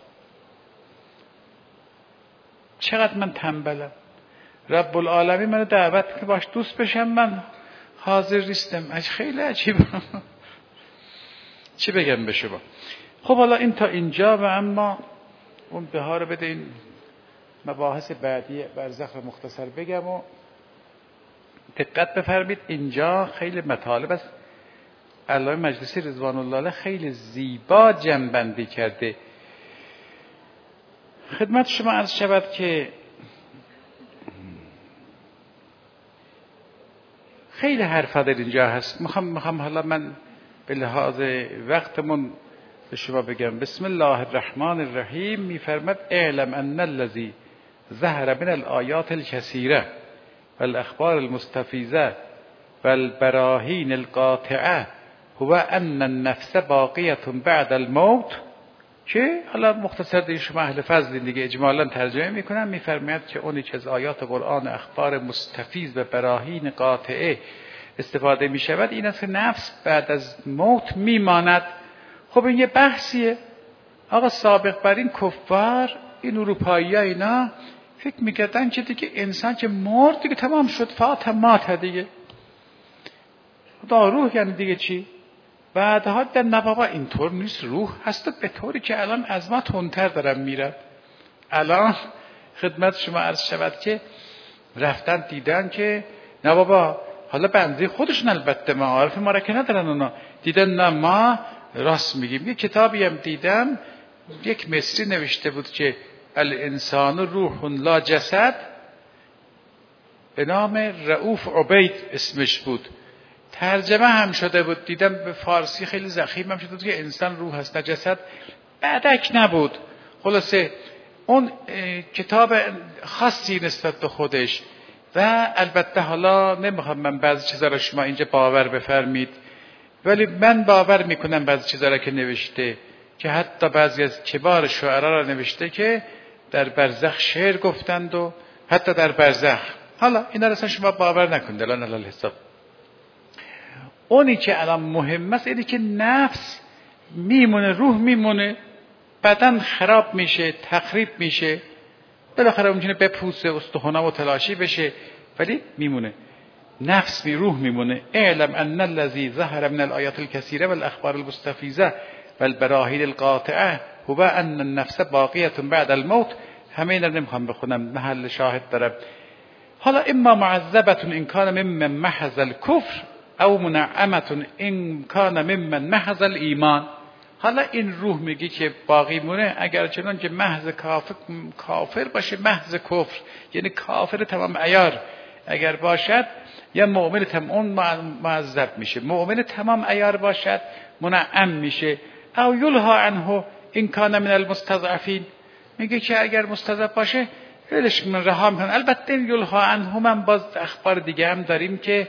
Speaker 1: چقدر من تنبلم، رب العالمین منو دعوت که باش دوست بشم، من حاضر نیستم. خیلی عجیبه. چی بگم به شما؟ خب حالا این تا اینجا، و اما اون بهار بده این مباحث بعدی برزخ رو مختصر بگم و دقت بفرمید. اینجا خیلی مطالب است. علامه مجلسی رضوان الله علیه خیلی زیبا جمع‌بندی کرده. خدمت شما عرض شود که خیلی حرفا در اینجا هست. میخوام میخوام حالا من به لحاظ وقتمون به شما بگم. بسم الله الرحمن الرحیم. میفرماد اعلم ان الذی ظهر من الآیات الکثیره و الاخبار المستفیضه و البراهین القاطعه هو ان النفس باقیه بعد الموت، که حالا مختصر دیگه شما اهل فضل دیگه اجمالا ترجمه میکنم، میفرماید که اونی که از آیات قرآن اخبار مستفیض و براهین قاطعه استفاده میشود این است که نفس بعد از موت میماند. خب این یه بحثیه. آقا سابق بر این کفار، این اروپایی ها اینا فکر میکردن که دیگه انسان که مرد دیگه تمام شد، فاتح مات دیگه، خدا روح یعنی دیگه چی؟ بعدها در نبابا اینطور نیست، روح هست به طوری که الان از ما تندتر دارن میرن. الان خدمت شما عرض شود که رفتن دیدن که نبابا حالا بنده خودشون البته معارف ما را که ندارن، اونا دیدن نه ما راست میگیم. یک کتابی هم دیدم یک مصری نوشته بود که الانسان روح لا جسد، به نام رؤوف عبید اسمش بود، ترجمه هم شده بود، دیدم به فارسی خیلی ضخیم هم شده بود که انسان روح هست نه جسد، بعدک نبود. خلاصه اون کتاب خاصی نسبت به خودش. و البته حالا نمیخوام من بعضی چیزا رو شما اینجا باور بفرمید، ولی من باور میکنم بعضی چیزا رو که نوشته، که حتی بعضی از کبار شعرا را نوشته که در برزخ شعر گفتند و حتی در برزخ. حالا اینا رو شما باور نکنید الان علی حساب. اونی که الان مهم است اینه که نفس میمونه، روح میمونه، بدن خراب میشه، تخریب میشه، بالاخره ممکنه بپوسه، استخوان‌ها و تلاشی بشه، ولی میمونه. نفس می روح میمونه. اعلم ان الذي ظهر من الآیات الکثیره والاخبار المستفیضه والبراهین القاطعه هو ان النفس باقیه بعد الموت. همه اینا نمیخوام بخونم، محل شاهد دارم. حالا اما معذبه ان کان ممن محض الكفر او منعمه ان کان ممن محض الایمان. حالا این روح میگی که باقی مونه اگر چنان که محض کافر, کافر باشه، محض کفر یعنی کافر تمام عیار اگر باشد، یا مؤمن تمام اون معذب میشه، مؤمن تمام عیار باشد منعم میشه. او یلها عنه ان کان من المستضعفین، میگه که اگر مستضعف باشه ولش من رها میکنه. البته یلها عنه من باز اخبار دیگه هم داریم که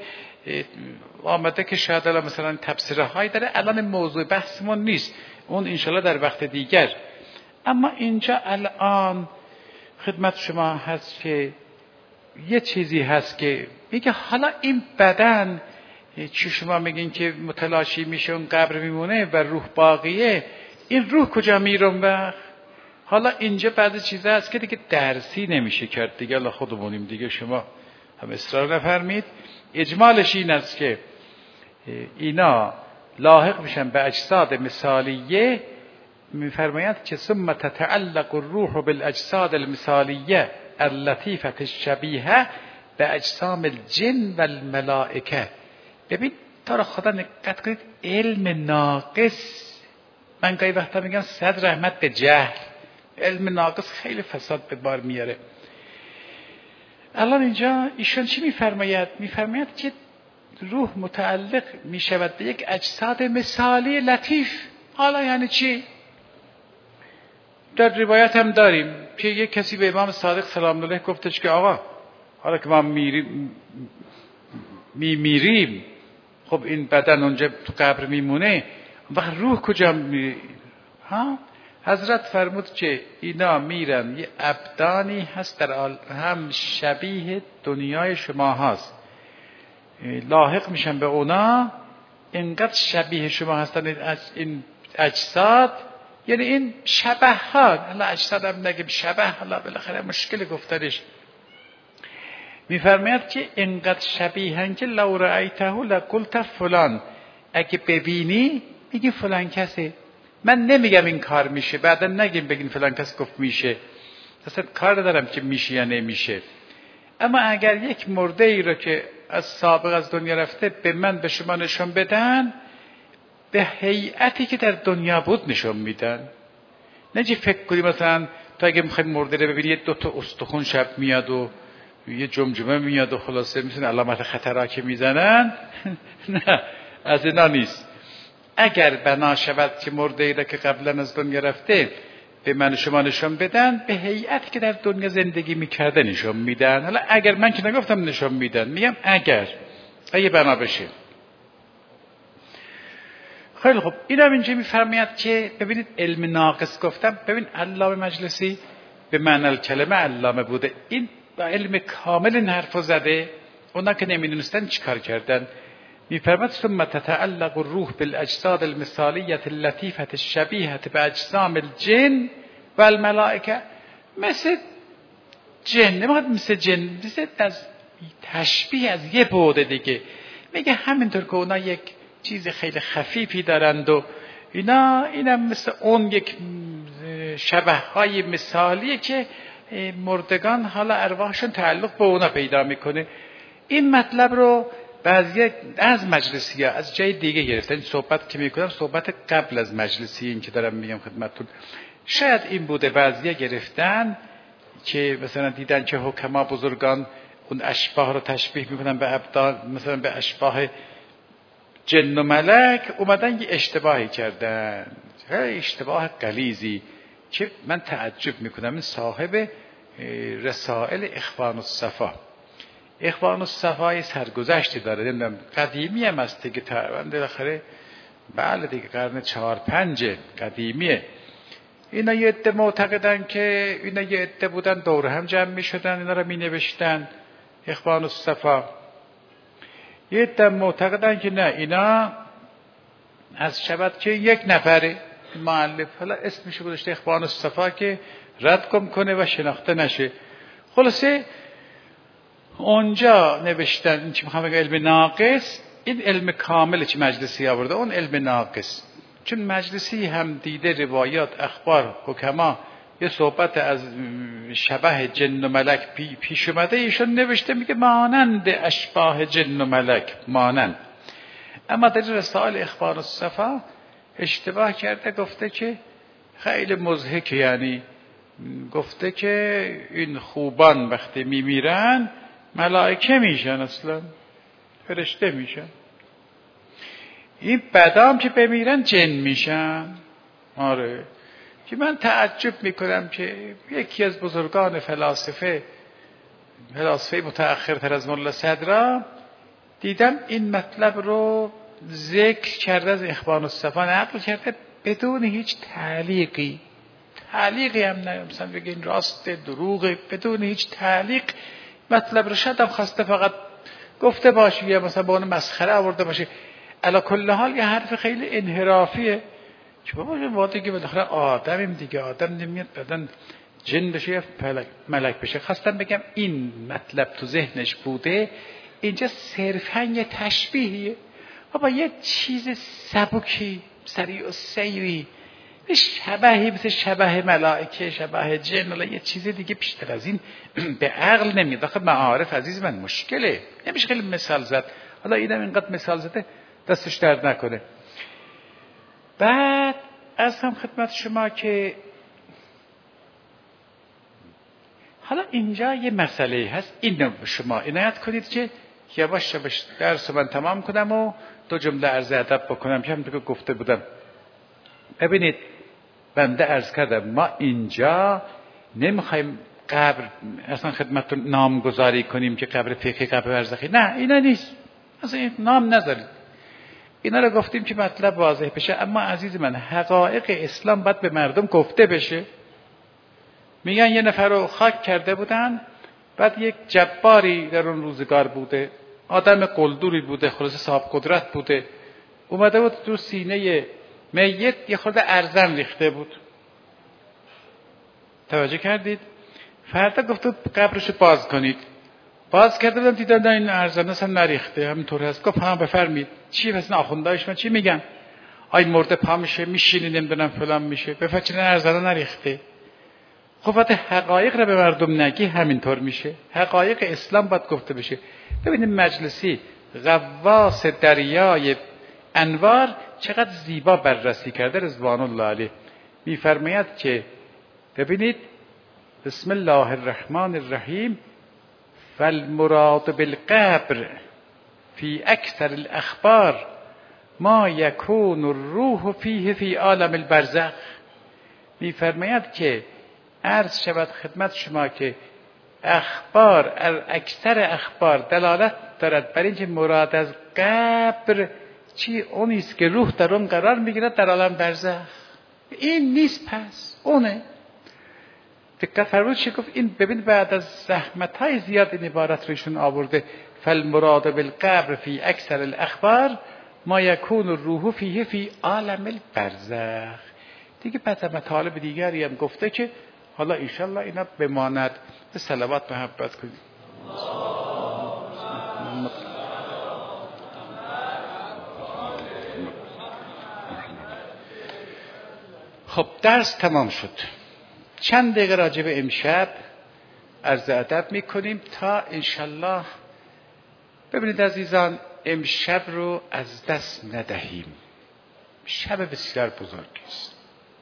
Speaker 1: آمده که شاید الان مثلا تفسیره هایی داره، الان موضوع بحثمون نیست، اون انشالله در وقت دیگر. اما اینجا الان خدمت شما هست که یه چیزی هست که میگه حالا این بدن چی شما میگین که متلاشی میشه، اون قبر میمونه و روح باقیه، این روح کجا میرون؟ و حالا اینجا بعضی چیزا هست که دیگه درسی نمیشه کرد دیگه، الله خودمونیم دیگه، شما هم اصرار نفرمید. اجمالش این است که اینا لاحق میشن به اجساد مثالیه. میفرمایند که ثم تتعلق الروح بالاجساد المثالیه اللطیفه الشبیهه به اجسام الجن و الملائکه. ببین تا را خدا دقت کنید، علم ناقص، من گاهی وقتا میگم صد رحمت به جهل، علم ناقص خیلی فساد به بار میاره. الان اینجا ایشون چی میفرماید؟ میفرماید که روح متعلق میشود به یک اجساد مثالی لطیف. حالا یعنی چی؟ در روایت هم داریم که یک کسی به امام صادق سلام علیه گفتش که آقا حالا که ما میریم می میریم خب این بدن اونجا تو قبر میمونه، وقت روح کجا می ها؟ حضرت فرمود که اینا میرن یه ابدانی هست در هم شبیه دنیای شما هست، لاحق میشن به اونا، اینقدر شبیه شما هستن این اجساد، یعنی این شبه ها، حالا اجساد هم نگیم شبه، حالا بالاخره مشکل گفتنش. میفرماید که اینقدر شبیهن که لو رأیته لقلت فلان، اگه ببینی میگی فلان کسه. من نمیگم این کار میشه، بعدا نگیم بگین فلان کس گفت میشه، اصلا کار ندارم که میشه یا نمیشه. اما اگر یک مرده ای رو که از سابق از دنیا رفته به من به شما نشون بدن، به هیئتی که در دنیا بود نشون میدن. نجی فکر کنی مثلا تو اگه میخوای مرده رو ببینی دو تا استخون شب میاد و یه جمجمه میاد و خلاصه میتونه علامت خطرها که میزنن نه، از اینا نیست. اگر بنا شود که مرده ای را که قبلا از دنیا رفته به من شما نشان بدن، به هیئتی که در دنیا زندگی میکرده نشان میدن. حالا اگر من که نگفتم نشان میدن، میگم اگر اگه بنا بشه. خیلی خوب، این هم اینجا میفرماید که ببینید علم ناقص گفتم، ببین علامه مجلسی به معنی الکلمه علامه بوده، این با علم کامل این حرفو زده. اونا که نمیدونستن چیکار کردن؟ میفرماید ثم تتعلق الروح بالاجساد المثالیه اللطیفه الشبیهه باجسام الجن والملائکه. مثل جن، نمیخواد مثل جن، مثل از تشبیه از یه بعد دیگه. میگه همینطور که اونا یک چیز خیلی خفیفی دارند و اینا، اینم مثل اون یک شبه های مثالیه که مردگان حالا ارواحشون تعلق به اونا پیدا میکنه. این مطلب رو بعضی از مجلسی ها از جای دیگه گرفتن. این صحبت که میکنم صحبت قبل از مجلسی، این که دارم میگم خدمتتون، شاید این بوده بعضی ها گرفتن که مثلا دیدن که حکما بزرگان اون اشباح رو تشبیه میکنن به ابدال، مثلا به اشباح جن و ملک، اومدن یه اشتباهی کردن، اشتباه غلیظی که من تعجب میکنم. این صاحب رسائل اخوان الصفا، اخوان الصفا سرگذشتی داره، نمیدونم قدیمی هم است دیگه، تقریبا بالاخره بله دیگه قرن چهار پنج قدیمیه. اینا یه عده معتقدن که اینا یه عده بودن دور هم جمع میشدن اینا رو مینوشتن اخوان الصفا. یه عده معتقدن که نه، اینا از شبت که یک نفره مؤلف، حالا اسمش گذاشته اخوان الصفا که رد کم کنه و شناخته نشه. خلاصه اونجا نوشتن این چی میخوام بگم علم ناقص، این علم کامل چی مجلسی آورده، اون علم ناقص. چون مجلسی هم دیده روایات اخبار حکما یه صحبت از شبه جن و ملک پی پیش اومده، ایشون نوشته میگه مانند اشباح جن و ملک، مانند. اما در رسائل اخبار الصفا اشتباه کرده، گفته که خیلی مضحک، یعنی گفته که این خوبان وقتی میمیرن ملائکه میشن، اصلا فرشته میشن. این بدام که بمیرن جن میشن. آره، که من تعجب میکنم که یکی از بزرگان فلاسفه فلاسفه متأخرتر از ملا صدرا دیدم این مطلب رو ذکر کرده، از اخوان الصفا نقل کرده بدون هیچ تعلیقی تعلیقی هم نه، مثلا بگه این راست دروغه، بدون هیچ تعلیق مطلب رو شاید هم خواسته فقط گفته باشه یا مثلا با اون مسخره آورده باشه. علا کل حال یه حرف خیلی انحرافیه که بابا واقعی که بالاخره آدمیم دیگه، آدم نمیاد بدن جن بشه یا ملک بشه. خواستم بگم این مطلب تو ذهنش بوده، اینجا صرفاً یه تشبیهیه. بابا یه چیز سبکی سریع و سیری، شبهی مثل شبه ملائکه، شبه جن، ولی یه چیز دیگه بیشتر از این به عقل نمیاد. آخه معارف عزیز من مشکله، نمیشه خیلی مثال زد. حالا اینم اینقدر مثال زده دستش درد نکنه. بعد از هم خدمت شما که حالا اینجا یه مسئله هست، اینو شما عنایت کنید که یواش یواش درس من تمام کنم و دو جمله عرض ادب بکنم که هم دیگه گفته بودم. ببینید بنده عرض کردم ما اینجا نمیخوایم قبر اصلا خدمتتون نامگذاری کنیم که قبر فقهی، قبر برزخی، نه اینا نیست، اصلا این نام نذارید. اینا رو گفتیم که مطلب واضح بشه. اما عزیز من حقایق اسلام باید به مردم گفته بشه. میگن یه نفر رو خاک کرده بودن، بعد یک جباری در اون روزگار بوده، آدم قلدوری بوده، خلاص صاحب قدرت بوده، اومده بود تو سینه میت یه خورده ارزن ریخته بود. توجه کردید؟ فردا گفت قبرشو باز کنید. باز کرده بودن دیدن این ارزن اصلا نریخته، همینطور هست. گفت ها بفرمید. چی مثلا آخوندایش من چی میگن؟ آی مرده پا میشه، میشینی، نمیدونم فلان میشه، بفرمید ارزن نریخته. خب وقتی حقایق رو به مردم نگی همینطور میشه. حقایق اسلام باید گفته بشه. ببینید مجلسی غواص دریای انوار چقدر زیبا بررسی کرده رضوان الله علیه. میفرماید که ببینید بسم الله الرحمن الرحیم فالمراد بالقبر فی اکثر الاخبار ما یکون الروح فیه فی عالم البرزخ. میفرماید که عرض شود خدمت شما که اخبار، اکثر اخبار دلالت دارد بر اینکه مراد از قبر چی؟ اونیست که روح در اون قرار میگیرد در عالم برزخ. این نیست، پس اونه. دقت فرمود چه گفت؟ این ببین بعد از زحمت‌های زیاد این عبارت روشون آورده، فالمراد بالقبر فی اکثر الاخبار ما یکون الروح فیه فی عالم البرزخ. دیگه بعد مطالب دیگری هم گفته که حالا انشالله اینا بماند. به صلوات محبت کنید. خب درس تمام شد. چند دقیقه راجع به امشب عرض ادب میکنیم تا انشالله. ببینید عزیزان، امشب رو از دست ندهیم. شب بسیار بزرگی است.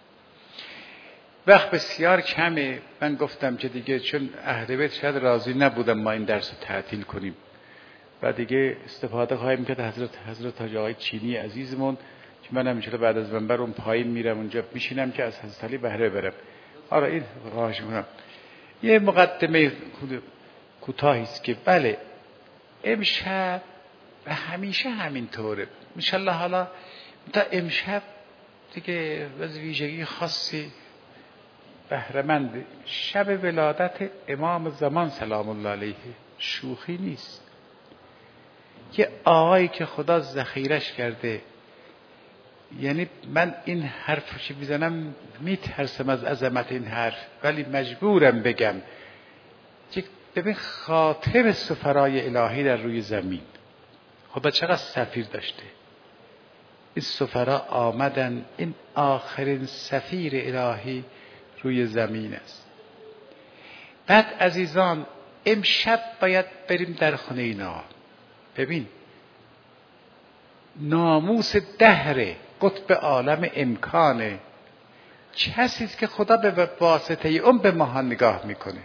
Speaker 1: وقت بسیار کمه. من گفتم که دیگه چون اهل بیت شاید راضی نبودم ما این درس رو تعطیل کنیم و دیگه استفاده خواهیم کرد حضرت حضرت حاج آقای چینی عزیزمون که من همیشه بعد از منبر اون پایین میرم اونجا میشینم که از حضرت علی بهره برم. آره این خواهش میکنم. یه مقدمه کوتاهی است که بله امشب و همیشه همینطوره انشالله. حالا تا امشب دیگه از ویژگی خاصی بهره‌مند شب ولادت امام زمان سلام الله علیه. شوخی نیست. یه آقایی که خدا ذخیرش کرده، یعنی من این حرف رو میزنم میترسم از عظمت این حرف ولی مجبورم بگم که ببین خاتم سفرای الهی در روی زمین خدا چقدر سفیر داشته. این سفرا آمدن، این آخرین سفیر الهی روی زمین است. بعد عزیزان امشب باید بریم در خونه اینا. ببین ناموس دهر قطب عالم امکانه، کسی است که خدا به واسطه اون به ما نگاه میکنه.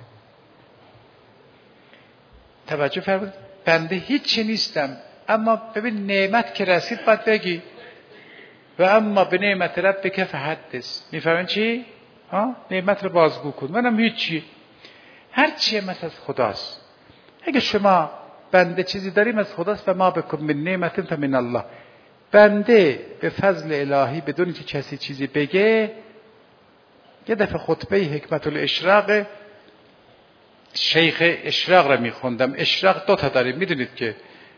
Speaker 1: توجه فرمود. بنده هیچی نیستم اما ببین نعمت که رسید باید بگی و اما به نعمت ربک فحدث. میفهمین چی؟ ها نعمت رو بازگو کن. منم هیچی، هر چی نعمت از خداست. اگه شما بنده چیزی داریم از خداست و ما بکن من نعمت فمن الله. بنده به فضل الهی بدون که کسی چیزی بگه، یه دفعه خطبه حکمت الاشراق شیخ اشراق رو میخوندم. اشراق دو تا داریم میدونید که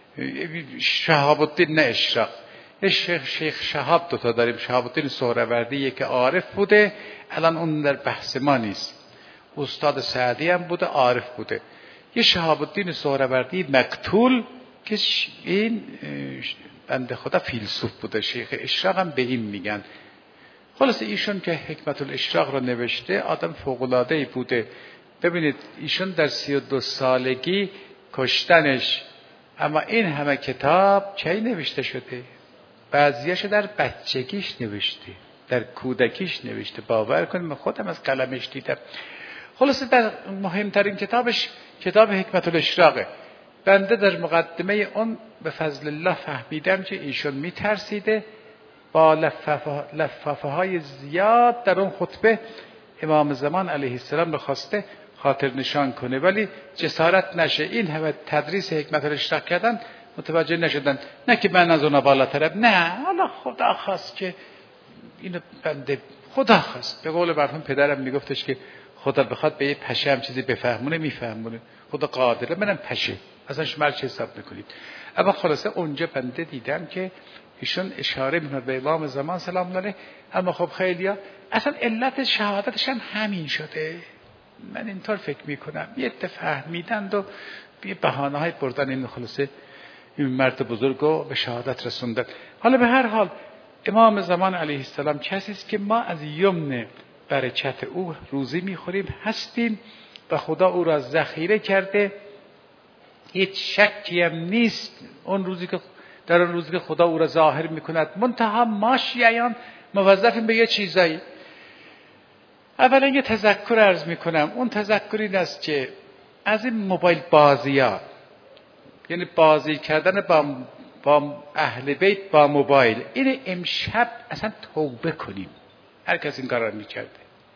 Speaker 1: شهاب الدین نه اشراق. شیخ شیخ شهاب دو تا داریم. شهاب الدین سهروردی که عارف بوده، الان اون در بحث ما نیست. استاد سعدی هم بوده، عارف بوده. یه شهاب الدین سهروردی مقتول که این بنده خدا فیلسوف بوده. شیخ اشراق هم به این میگن. خلاص ایشون که حکمت الاشراق رو نوشته آدم فوق‌العاده‌ای بوده. ببینید ایشون در سی و دو سالگی کشتنش، اما این همه کتاب کی نوشته شده؟ بعضیاشو در بچگیش نوشته، در کودکیش نوشته. باور کنید من خودم از قلمش دیدم. خلاصه در مهمترین کتابش کتاب حکمت الاشراقه. بنده در مقدمه اون به فضل الله فهمیدم که ایشون میترسیده با لفافه های زیاد در اون خطبه امام زمان علیه السلام رو خواسته خاطر نشان کنه ولی جسارت نشه. این همه تدریس حکمت الاشراق کردن متوجه نشدن. نه که من از اون بالاترم، نه، حالا خدا خواست که اینو بنده خدا خواست. به قول مرحوم پدرم میگفتش که خدا بخواد به یه پشه هم چیزی بفهمونه میفهمونه. خدا قادره. منم پشه، اصلا شما چه حساب نکنید. اما خلاصه اونجا بنده دیدم که ایشون اشاره میکنه به امام زمان سلام الله علیه. اما خب خیلیا اصلا علت شهادتش هم همین شده. من اینطور فکر میکنم یه فهمیدند و یه بهانه های بردن این خلاصه این مرد بزرگ رو به شهادت رسوندن. حالا به هر حال امام زمان علیه السلام کسی است که ما از یمن برکت او روزی میخوریم هستیم و خدا او را ذخیره کرده. هیچ شکی هم نیست اون روزی که در اون روزی که خدا او را ظاهر میکند. منتها ما شیعیان موظفیم به یه چیزایی. اولا یه تذکر عرض میکنم. اون تذکر این است که از این موبایل بازی ها، یعنی بازی کردن با با اهل بیت با موبایل، این امشب اصلا توبه کنیم. هر کس این کار رو میکرده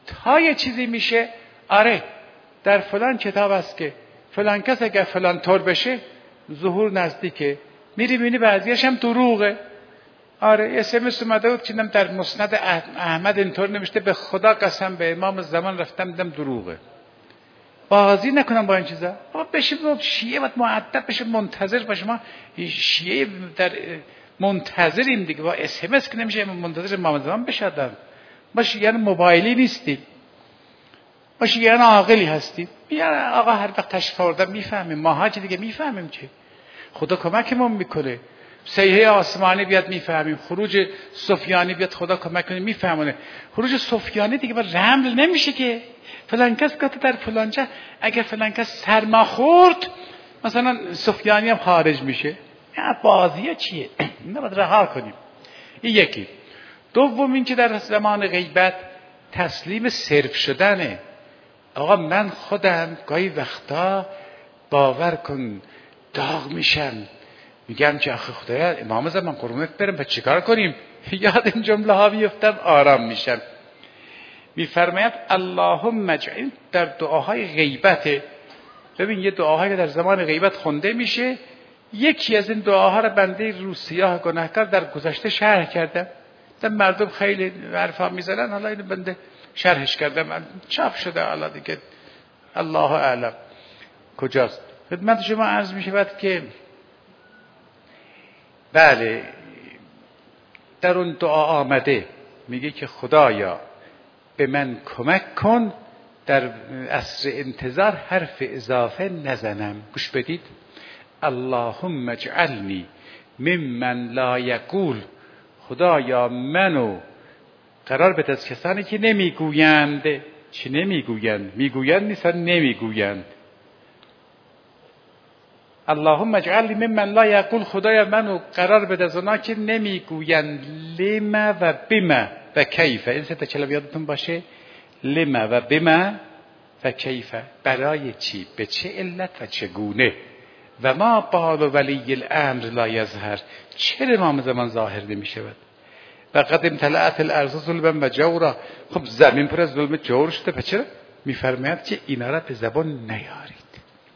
Speaker 1: تا یه چیزی میشه آره در فلان کتاب است که فلان کس اگر فلان طور بشه ظهور نزدیکه، میری میبینی بعضیش هم دروغه. آره اس ام اس اومده بود که در مسند احمد اینطور نوشته، به خدا قسم به امام زمان رفتم دیدم دروغه. بازی نکنم با این چیزا. آقا بشه شیعه باید مؤدب بشه، منتظر باشه. ما شیعه در منتظریم دیگه، با اس ام اس که نمیشه منتظر امام زمان بشدن. ما شیعیان موبایلی نیستیم، ما شیعیان عاقلی هستیم. میگن آقا هر وقت تشریف آوردن میفهمیم، ماها چه دیگه میفهمیم چه. خدا کمکمون میکنه. سیحه آسمانی بیاد میفهمیم، خروج سفیانی بیاد خدا کمک کنه میفهمونه. خروج سفیانی دیگه با رمل نمیشه که فلان کس گفت در فلان جا اگه فلان کس سرما خورد مثلا سفیانی هم خارج میشه. نه بازیه چیه؟ نه باید رها کنیم. این یکی. دوم این که در زمان غیبت تسلیم صرف شدنه. آقا من خودم گاهی وقتا باور کن داغ میشم، میگم که آخه خدایا امام زمان قربونت برم و چیکار کنیم؟ یاد این جمله ها بیفتم آرام میشم. میفرماید اللهم اجعل، در دعاهای غیبته. ببین یه دعاهایی که در زمان غیبت خونده میشه، یکی از این دعاها رو بنده روسیاه گناهکار در گذشته شرح کردم. در مردم خیلی حرفا میزنن، حالا اینو بنده شرحش کردم، چاپ شده حالا دیگه الله اعلم کجاست. خدمت شما عرض میشود که بله در اون دعا آمده میگه که خدایا به من کمک کن در عصر انتظار حرف اضافه نزنم. گوش بدید. اللهم اجعلنی ممن لا یقول، خدایا منو قرار بده از کسانی که نمیگویند. چی نمیگویند؟ میگویند نیستن، نمیگویند. اللهم اجعلنی ممن لا یقول، خدایا منو قرار بده از اونا که نمیگویند لما و بما و کیف. این سه تا کلمه یادتون باشه، لما و بما و کیف. برای چی؟ به چه علت و چگونه؟ و ما بال ولی الامر لا یظهر، چرا امام زمان ظاهر نمی شود؟ و قد امتلأت الارض ظلما و جورا. خب زمین پر از ظلم جور شده، پس چرا؟ میفرماید که اینا را به زبان نیارید،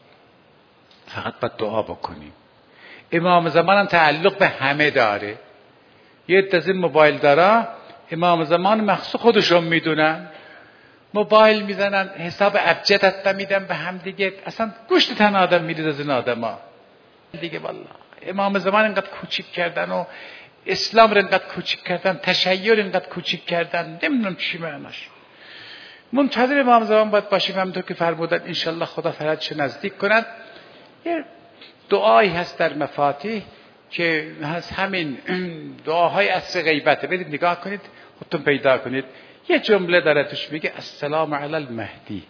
Speaker 1: فقط باید دعا بکنیم. امام زمان هم تعلق به همه داره. یه عده از این موبایل دارا امام زمان مخصوص خودشون میدونن، موبایل میزنن، حساب ابجد حتی میدن به هم دیگه، اصلا گوشت تن آدم میرید از این آدم ها دیگه. والله امام زمان اینقدر کوچیک کردن و اسلام رو اینقدر کوچیک کردن، تشیع اینقدر کوچیک کردن، نمیدونم چی معناش. منتظر امام زمان باید باشیم، همونطور که فرمودن انشالله خدا فرجش نزدیک کند. یه دعایی هست در مفاتیح که هست همین دعاهای عصر غیبته، برید نگاه کنید خودتون پیدا کنید. یه جمله داره توش میگه السلام علی المهدی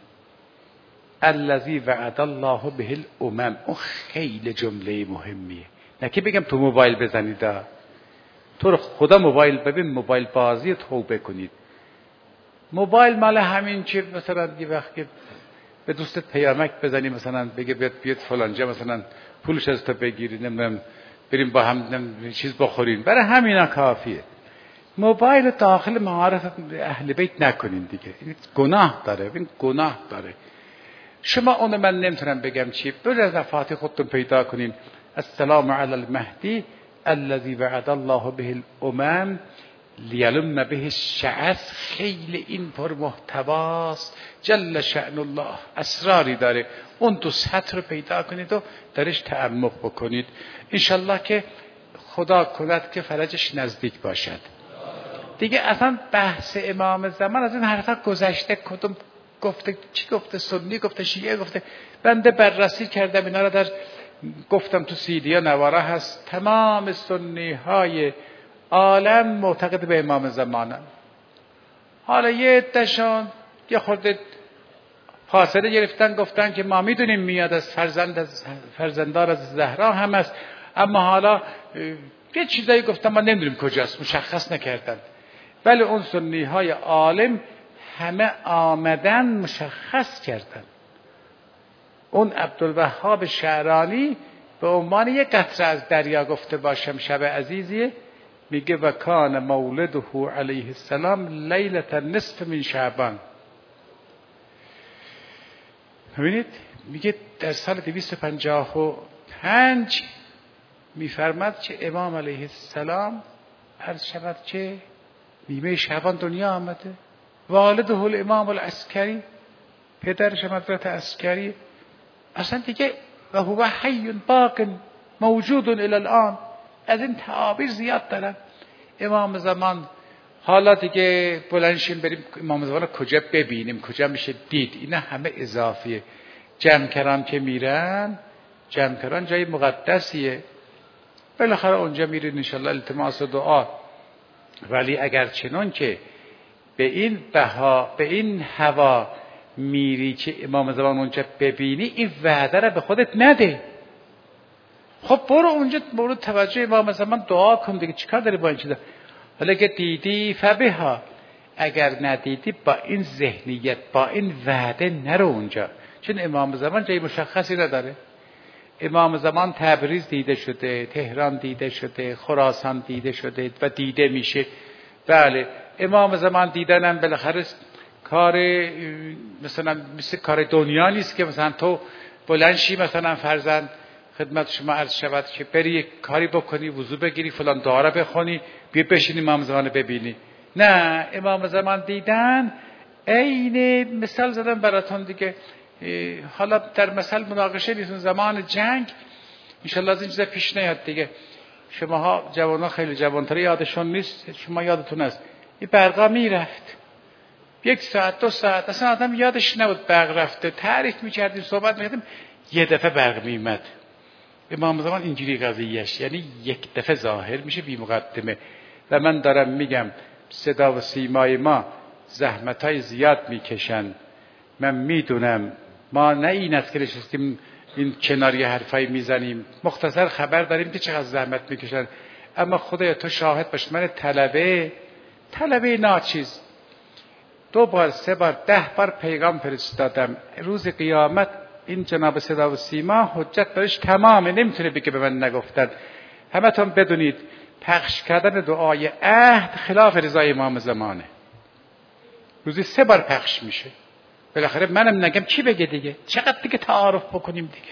Speaker 1: الذی وعد الله به الامم. اون خیلی جمله مهمیه. نه که بگم تو موبایل بزنید، تو رو خدا موبایل ببین، موبایل بازی توبه کنید. موبایل مال همین که مثلا یه وقت که به دوستت پیامک بزنی مثلا بگه بیاد بیاد فلانجا مثلا پولش از تو بگیری، نمیدونم بریم با هم چیز بخوریم، برای همینا کافیه. موبایل داخل معارف اهل بیت نکنین دیگه، این گناه داره، این گناه داره. شما اون من نمیتونم بگم چی، برید از مفاتیح خودتون پیدا کنین. السلام علی المهدی الذی وعد الله به الامم لیلم به الشعث. خیلی این پر محتواست، جل شأن الله، اسراری داره. اون دو سطر رو پیدا کنید و درش تعمق بکنید، انشالله که خدا کند که فرجش نزدیک باشد. دیگه اصلا بحث امام زمان از این حرفا گذشته. کدوم گفته، چی گفته، سنی گفته، شیعه گفته، بنده بررسی کردم اینا رو، در گفتم تو سیدیا نواره هست. تمام سنی های عالم معتقد به امام زمانن. حالا یه عده‌شون یه خورده فاصله گرفتن، گفتن که ما میدونیم میاد از فرزند از فرزندار از زهرا هم است، اما حالا یه چیزایی گفتن ما نمیدونیم کجاست، مشخص نکردن. ولی اون سنی های عالم همه آمدن مشخص کردن. اون عبدالوهاب شعرانی به عنوان یک قطره از دریا گفته باشم شب عزیزیه، میگه و کان مولده علیه السلام لیلة نصف من شعبان. ببینید میگه در سال دویست و پنجاه و پنج میفرماد که امام علیه السلام عرض شود که نیمه شعبان دنیا آمده. والده الامام العسکری، پدرش حضرت عسکری، اصلا دیگه و هو حی باق موجود الی الان. از این تعابیر زیاد دارن. امام زمان حالا دیگه بلندشیم بریم امام زمان کجا ببینیم، کجا میشه دید، اینا همه اضافیه. جمکران که میرن، جمکران جای مقدسیه، بالاخره اونجا میرین انشالله التماس و دعا. ولی اگر چنان که به این بها به این هوا میری که امام زمان اونجا ببینی، این وعده را به خودت نده. خب برو اونجا، برو توجه امام زمان دعا کن دیگه، چیکار داری با این چیزا؟ حالا که دیدی فبها، اگر ندیدی با این ذهنیت با این وعده نرو اونجا، چون امام زمان جای مشخصی نداره. امام زمان تبریز دیده شده، تهران دیده شده، خراسان دیده شده و دیده میشه. بله امام زمان دیدنم بالاخره کار مثلا مثل کار دنیا نیست که مثلا تو بلند شی مثلا فرزند خدمت شما عرض شود که بری یک کاری بکنی، وضو بگیری، فلان دعا را بخونی، بیا بشینی امام زمان ببینی. نه، امام زمان دیدن عین مثال زدم براتون دیگه. حالا در مثال مناقشه نیست، زمان جنگ انشالله از این چیزا پیش نیاد دیگه. شماها جوانها خیلی جوانتره یادشون نیست، شما یادتون است این برقا میرفت یک ساعت دو ساعت اصلا آدم یادش نبود برق رفته، تعریف میکردیم صحبت میکردیم، یه دفعه برق میمد. امام زمان اینجوری قضیهش، یعنی یک دفعه ظاهر میشه بی مقدمه. و من دارم میگم صدا و سیمای ما زحمتای زیاد میکشن. من میدونم ما نه این است که نشستیم این کناری حرفای میزنیم، مختصر خبر داریم که چقدر زحمت میکشن. اما خدایا تو شاهد باش، من طلبه طلبه ناچیز دو بار سه بار ده بار پیغام فرستادم. روز قیامت این جناب صدا و سیما حجت برش تمامه، نمیتونه بگه به من نگفتن. همه تون بدونید پخش کردن دعای عهد خلاف رضای امام زمانه. روزی سه بار پخش میشه. بالاخره منم نگم چی بگه دیگه، چقدر دیگه تعارف بکنیم دیگه.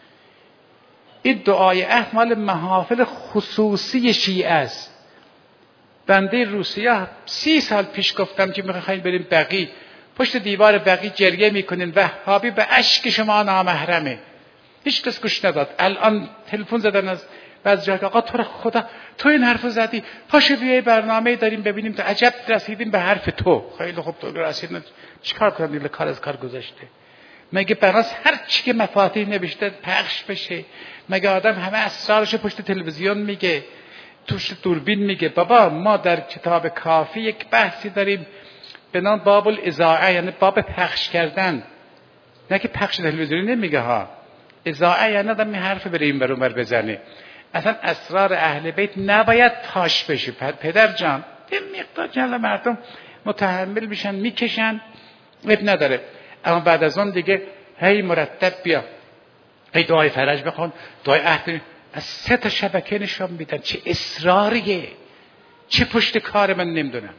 Speaker 1: این دعای عهد مال محافل خصوصی شیعه است. بنده روسیه سی سال پیش گفتم که میخوایم بریم بقیع، پشت دیوار بقیع گریه میکنین وهابی به اشک شما نامحرمه. هیچ کس گوش نداد. الان تلفن زدن از بعض جا که آقا تو رو خدا تو این حرفو زدی، پاشو بیای برنامه داریم ببینیم. تو عجب رسیدیم به حرف تو. خیلی خوب تو رسیدن، چیکار کنم دیگه، کار از کار گذشته. مگه بناس هر چی که مفاتیح نوشته پخش بشه؟ مگه آدم همه اسرارش پشت تلویزیون میگه، توش دوربین میگه؟ بابا ما در کتاب کافی یک بحثی داریم به نام باب الاذاعه، یعنی باب پخش کردن. نه که پخش تلویزیونی نمیگه ها، اذاعه یعنی آدم این حرف بره این بر اون بر بزنه. اصلا اسرار اهل بیت نباید فاش بشه. پدر جان یه مقدار جلو مردم متحمل میشن میکشن، اب نداره. اما بعد از اون دیگه هی مرتب بیا هی دعای فرج بخون، دعای عهد. از سه تا شبکه نشون میدن چه اصراریه، چه پشت کار من نمیدونم.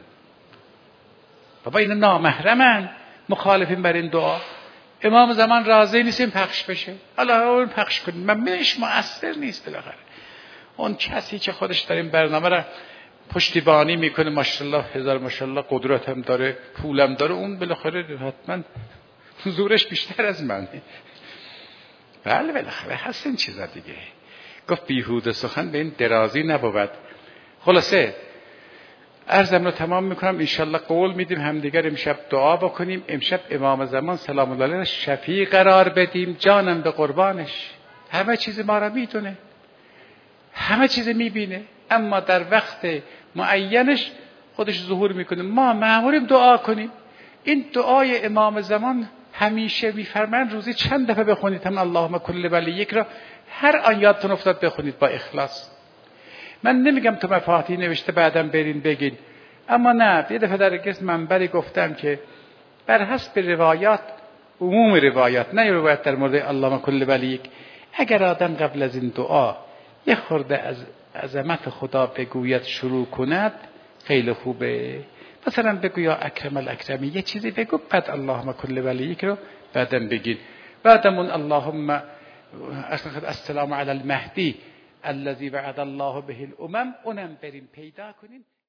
Speaker 1: بابا اینا نامحرمن، مخالفین بر این دعا. امام زمان راضی نیستیم پخش بشه، حالا اون پخش کنیم، من منش مؤثر نیست. بالاخره اون کسی که خودش در این برنامه را پشتیبانی میکنه، ماشاءالله هزار ماشاءالله قدرت هم داره، پولم داره، اون بالاخره حتما حضورش بیشتر از منه. بله بالاخره هست این چیزا دیگه. گفت بیهوده سخن به این درازی نبود. خلاصه عرضم رو تمام میکنم. انشالله قول میدیم همدیگر امشب دعا بکنیم، امشب امام زمان سلام الله علیه شفیع قرار بدیم، جانم به قربانش. همه چیز ما را میدونه، همه چیز میبینه، اما در وقت معینش خودش ظهور میکنه. ما مأموریم دعا کنیم. این دعای امام زمان همیشه میفرمایند روزی چند دفعه بخونید هم اللهم کل ولیک را، هر آن یادتون افتاد بخونید با اخلاص. من نمیگم تو مفاتیح نوشته بعدم برین بگین، اما نه، یه دفعه در یک منبری گفتم که بر حسب روایات، عموم روایات، نه روایت در مورد اللهم کل ولیک، اگر آدم قبل از این دعا یه خورده از عظمت خدا بگوید شروع کند خیلی خوبه. مثلا بگو یا اکرم الاکرمی، یه چیزی بگو، بعد اللهم کل ولیک رو بعدم بگین. بعدمون اللهم السلام علی المهدی الذی وعد الله به الامم، اونم بریم پیدا کنیم.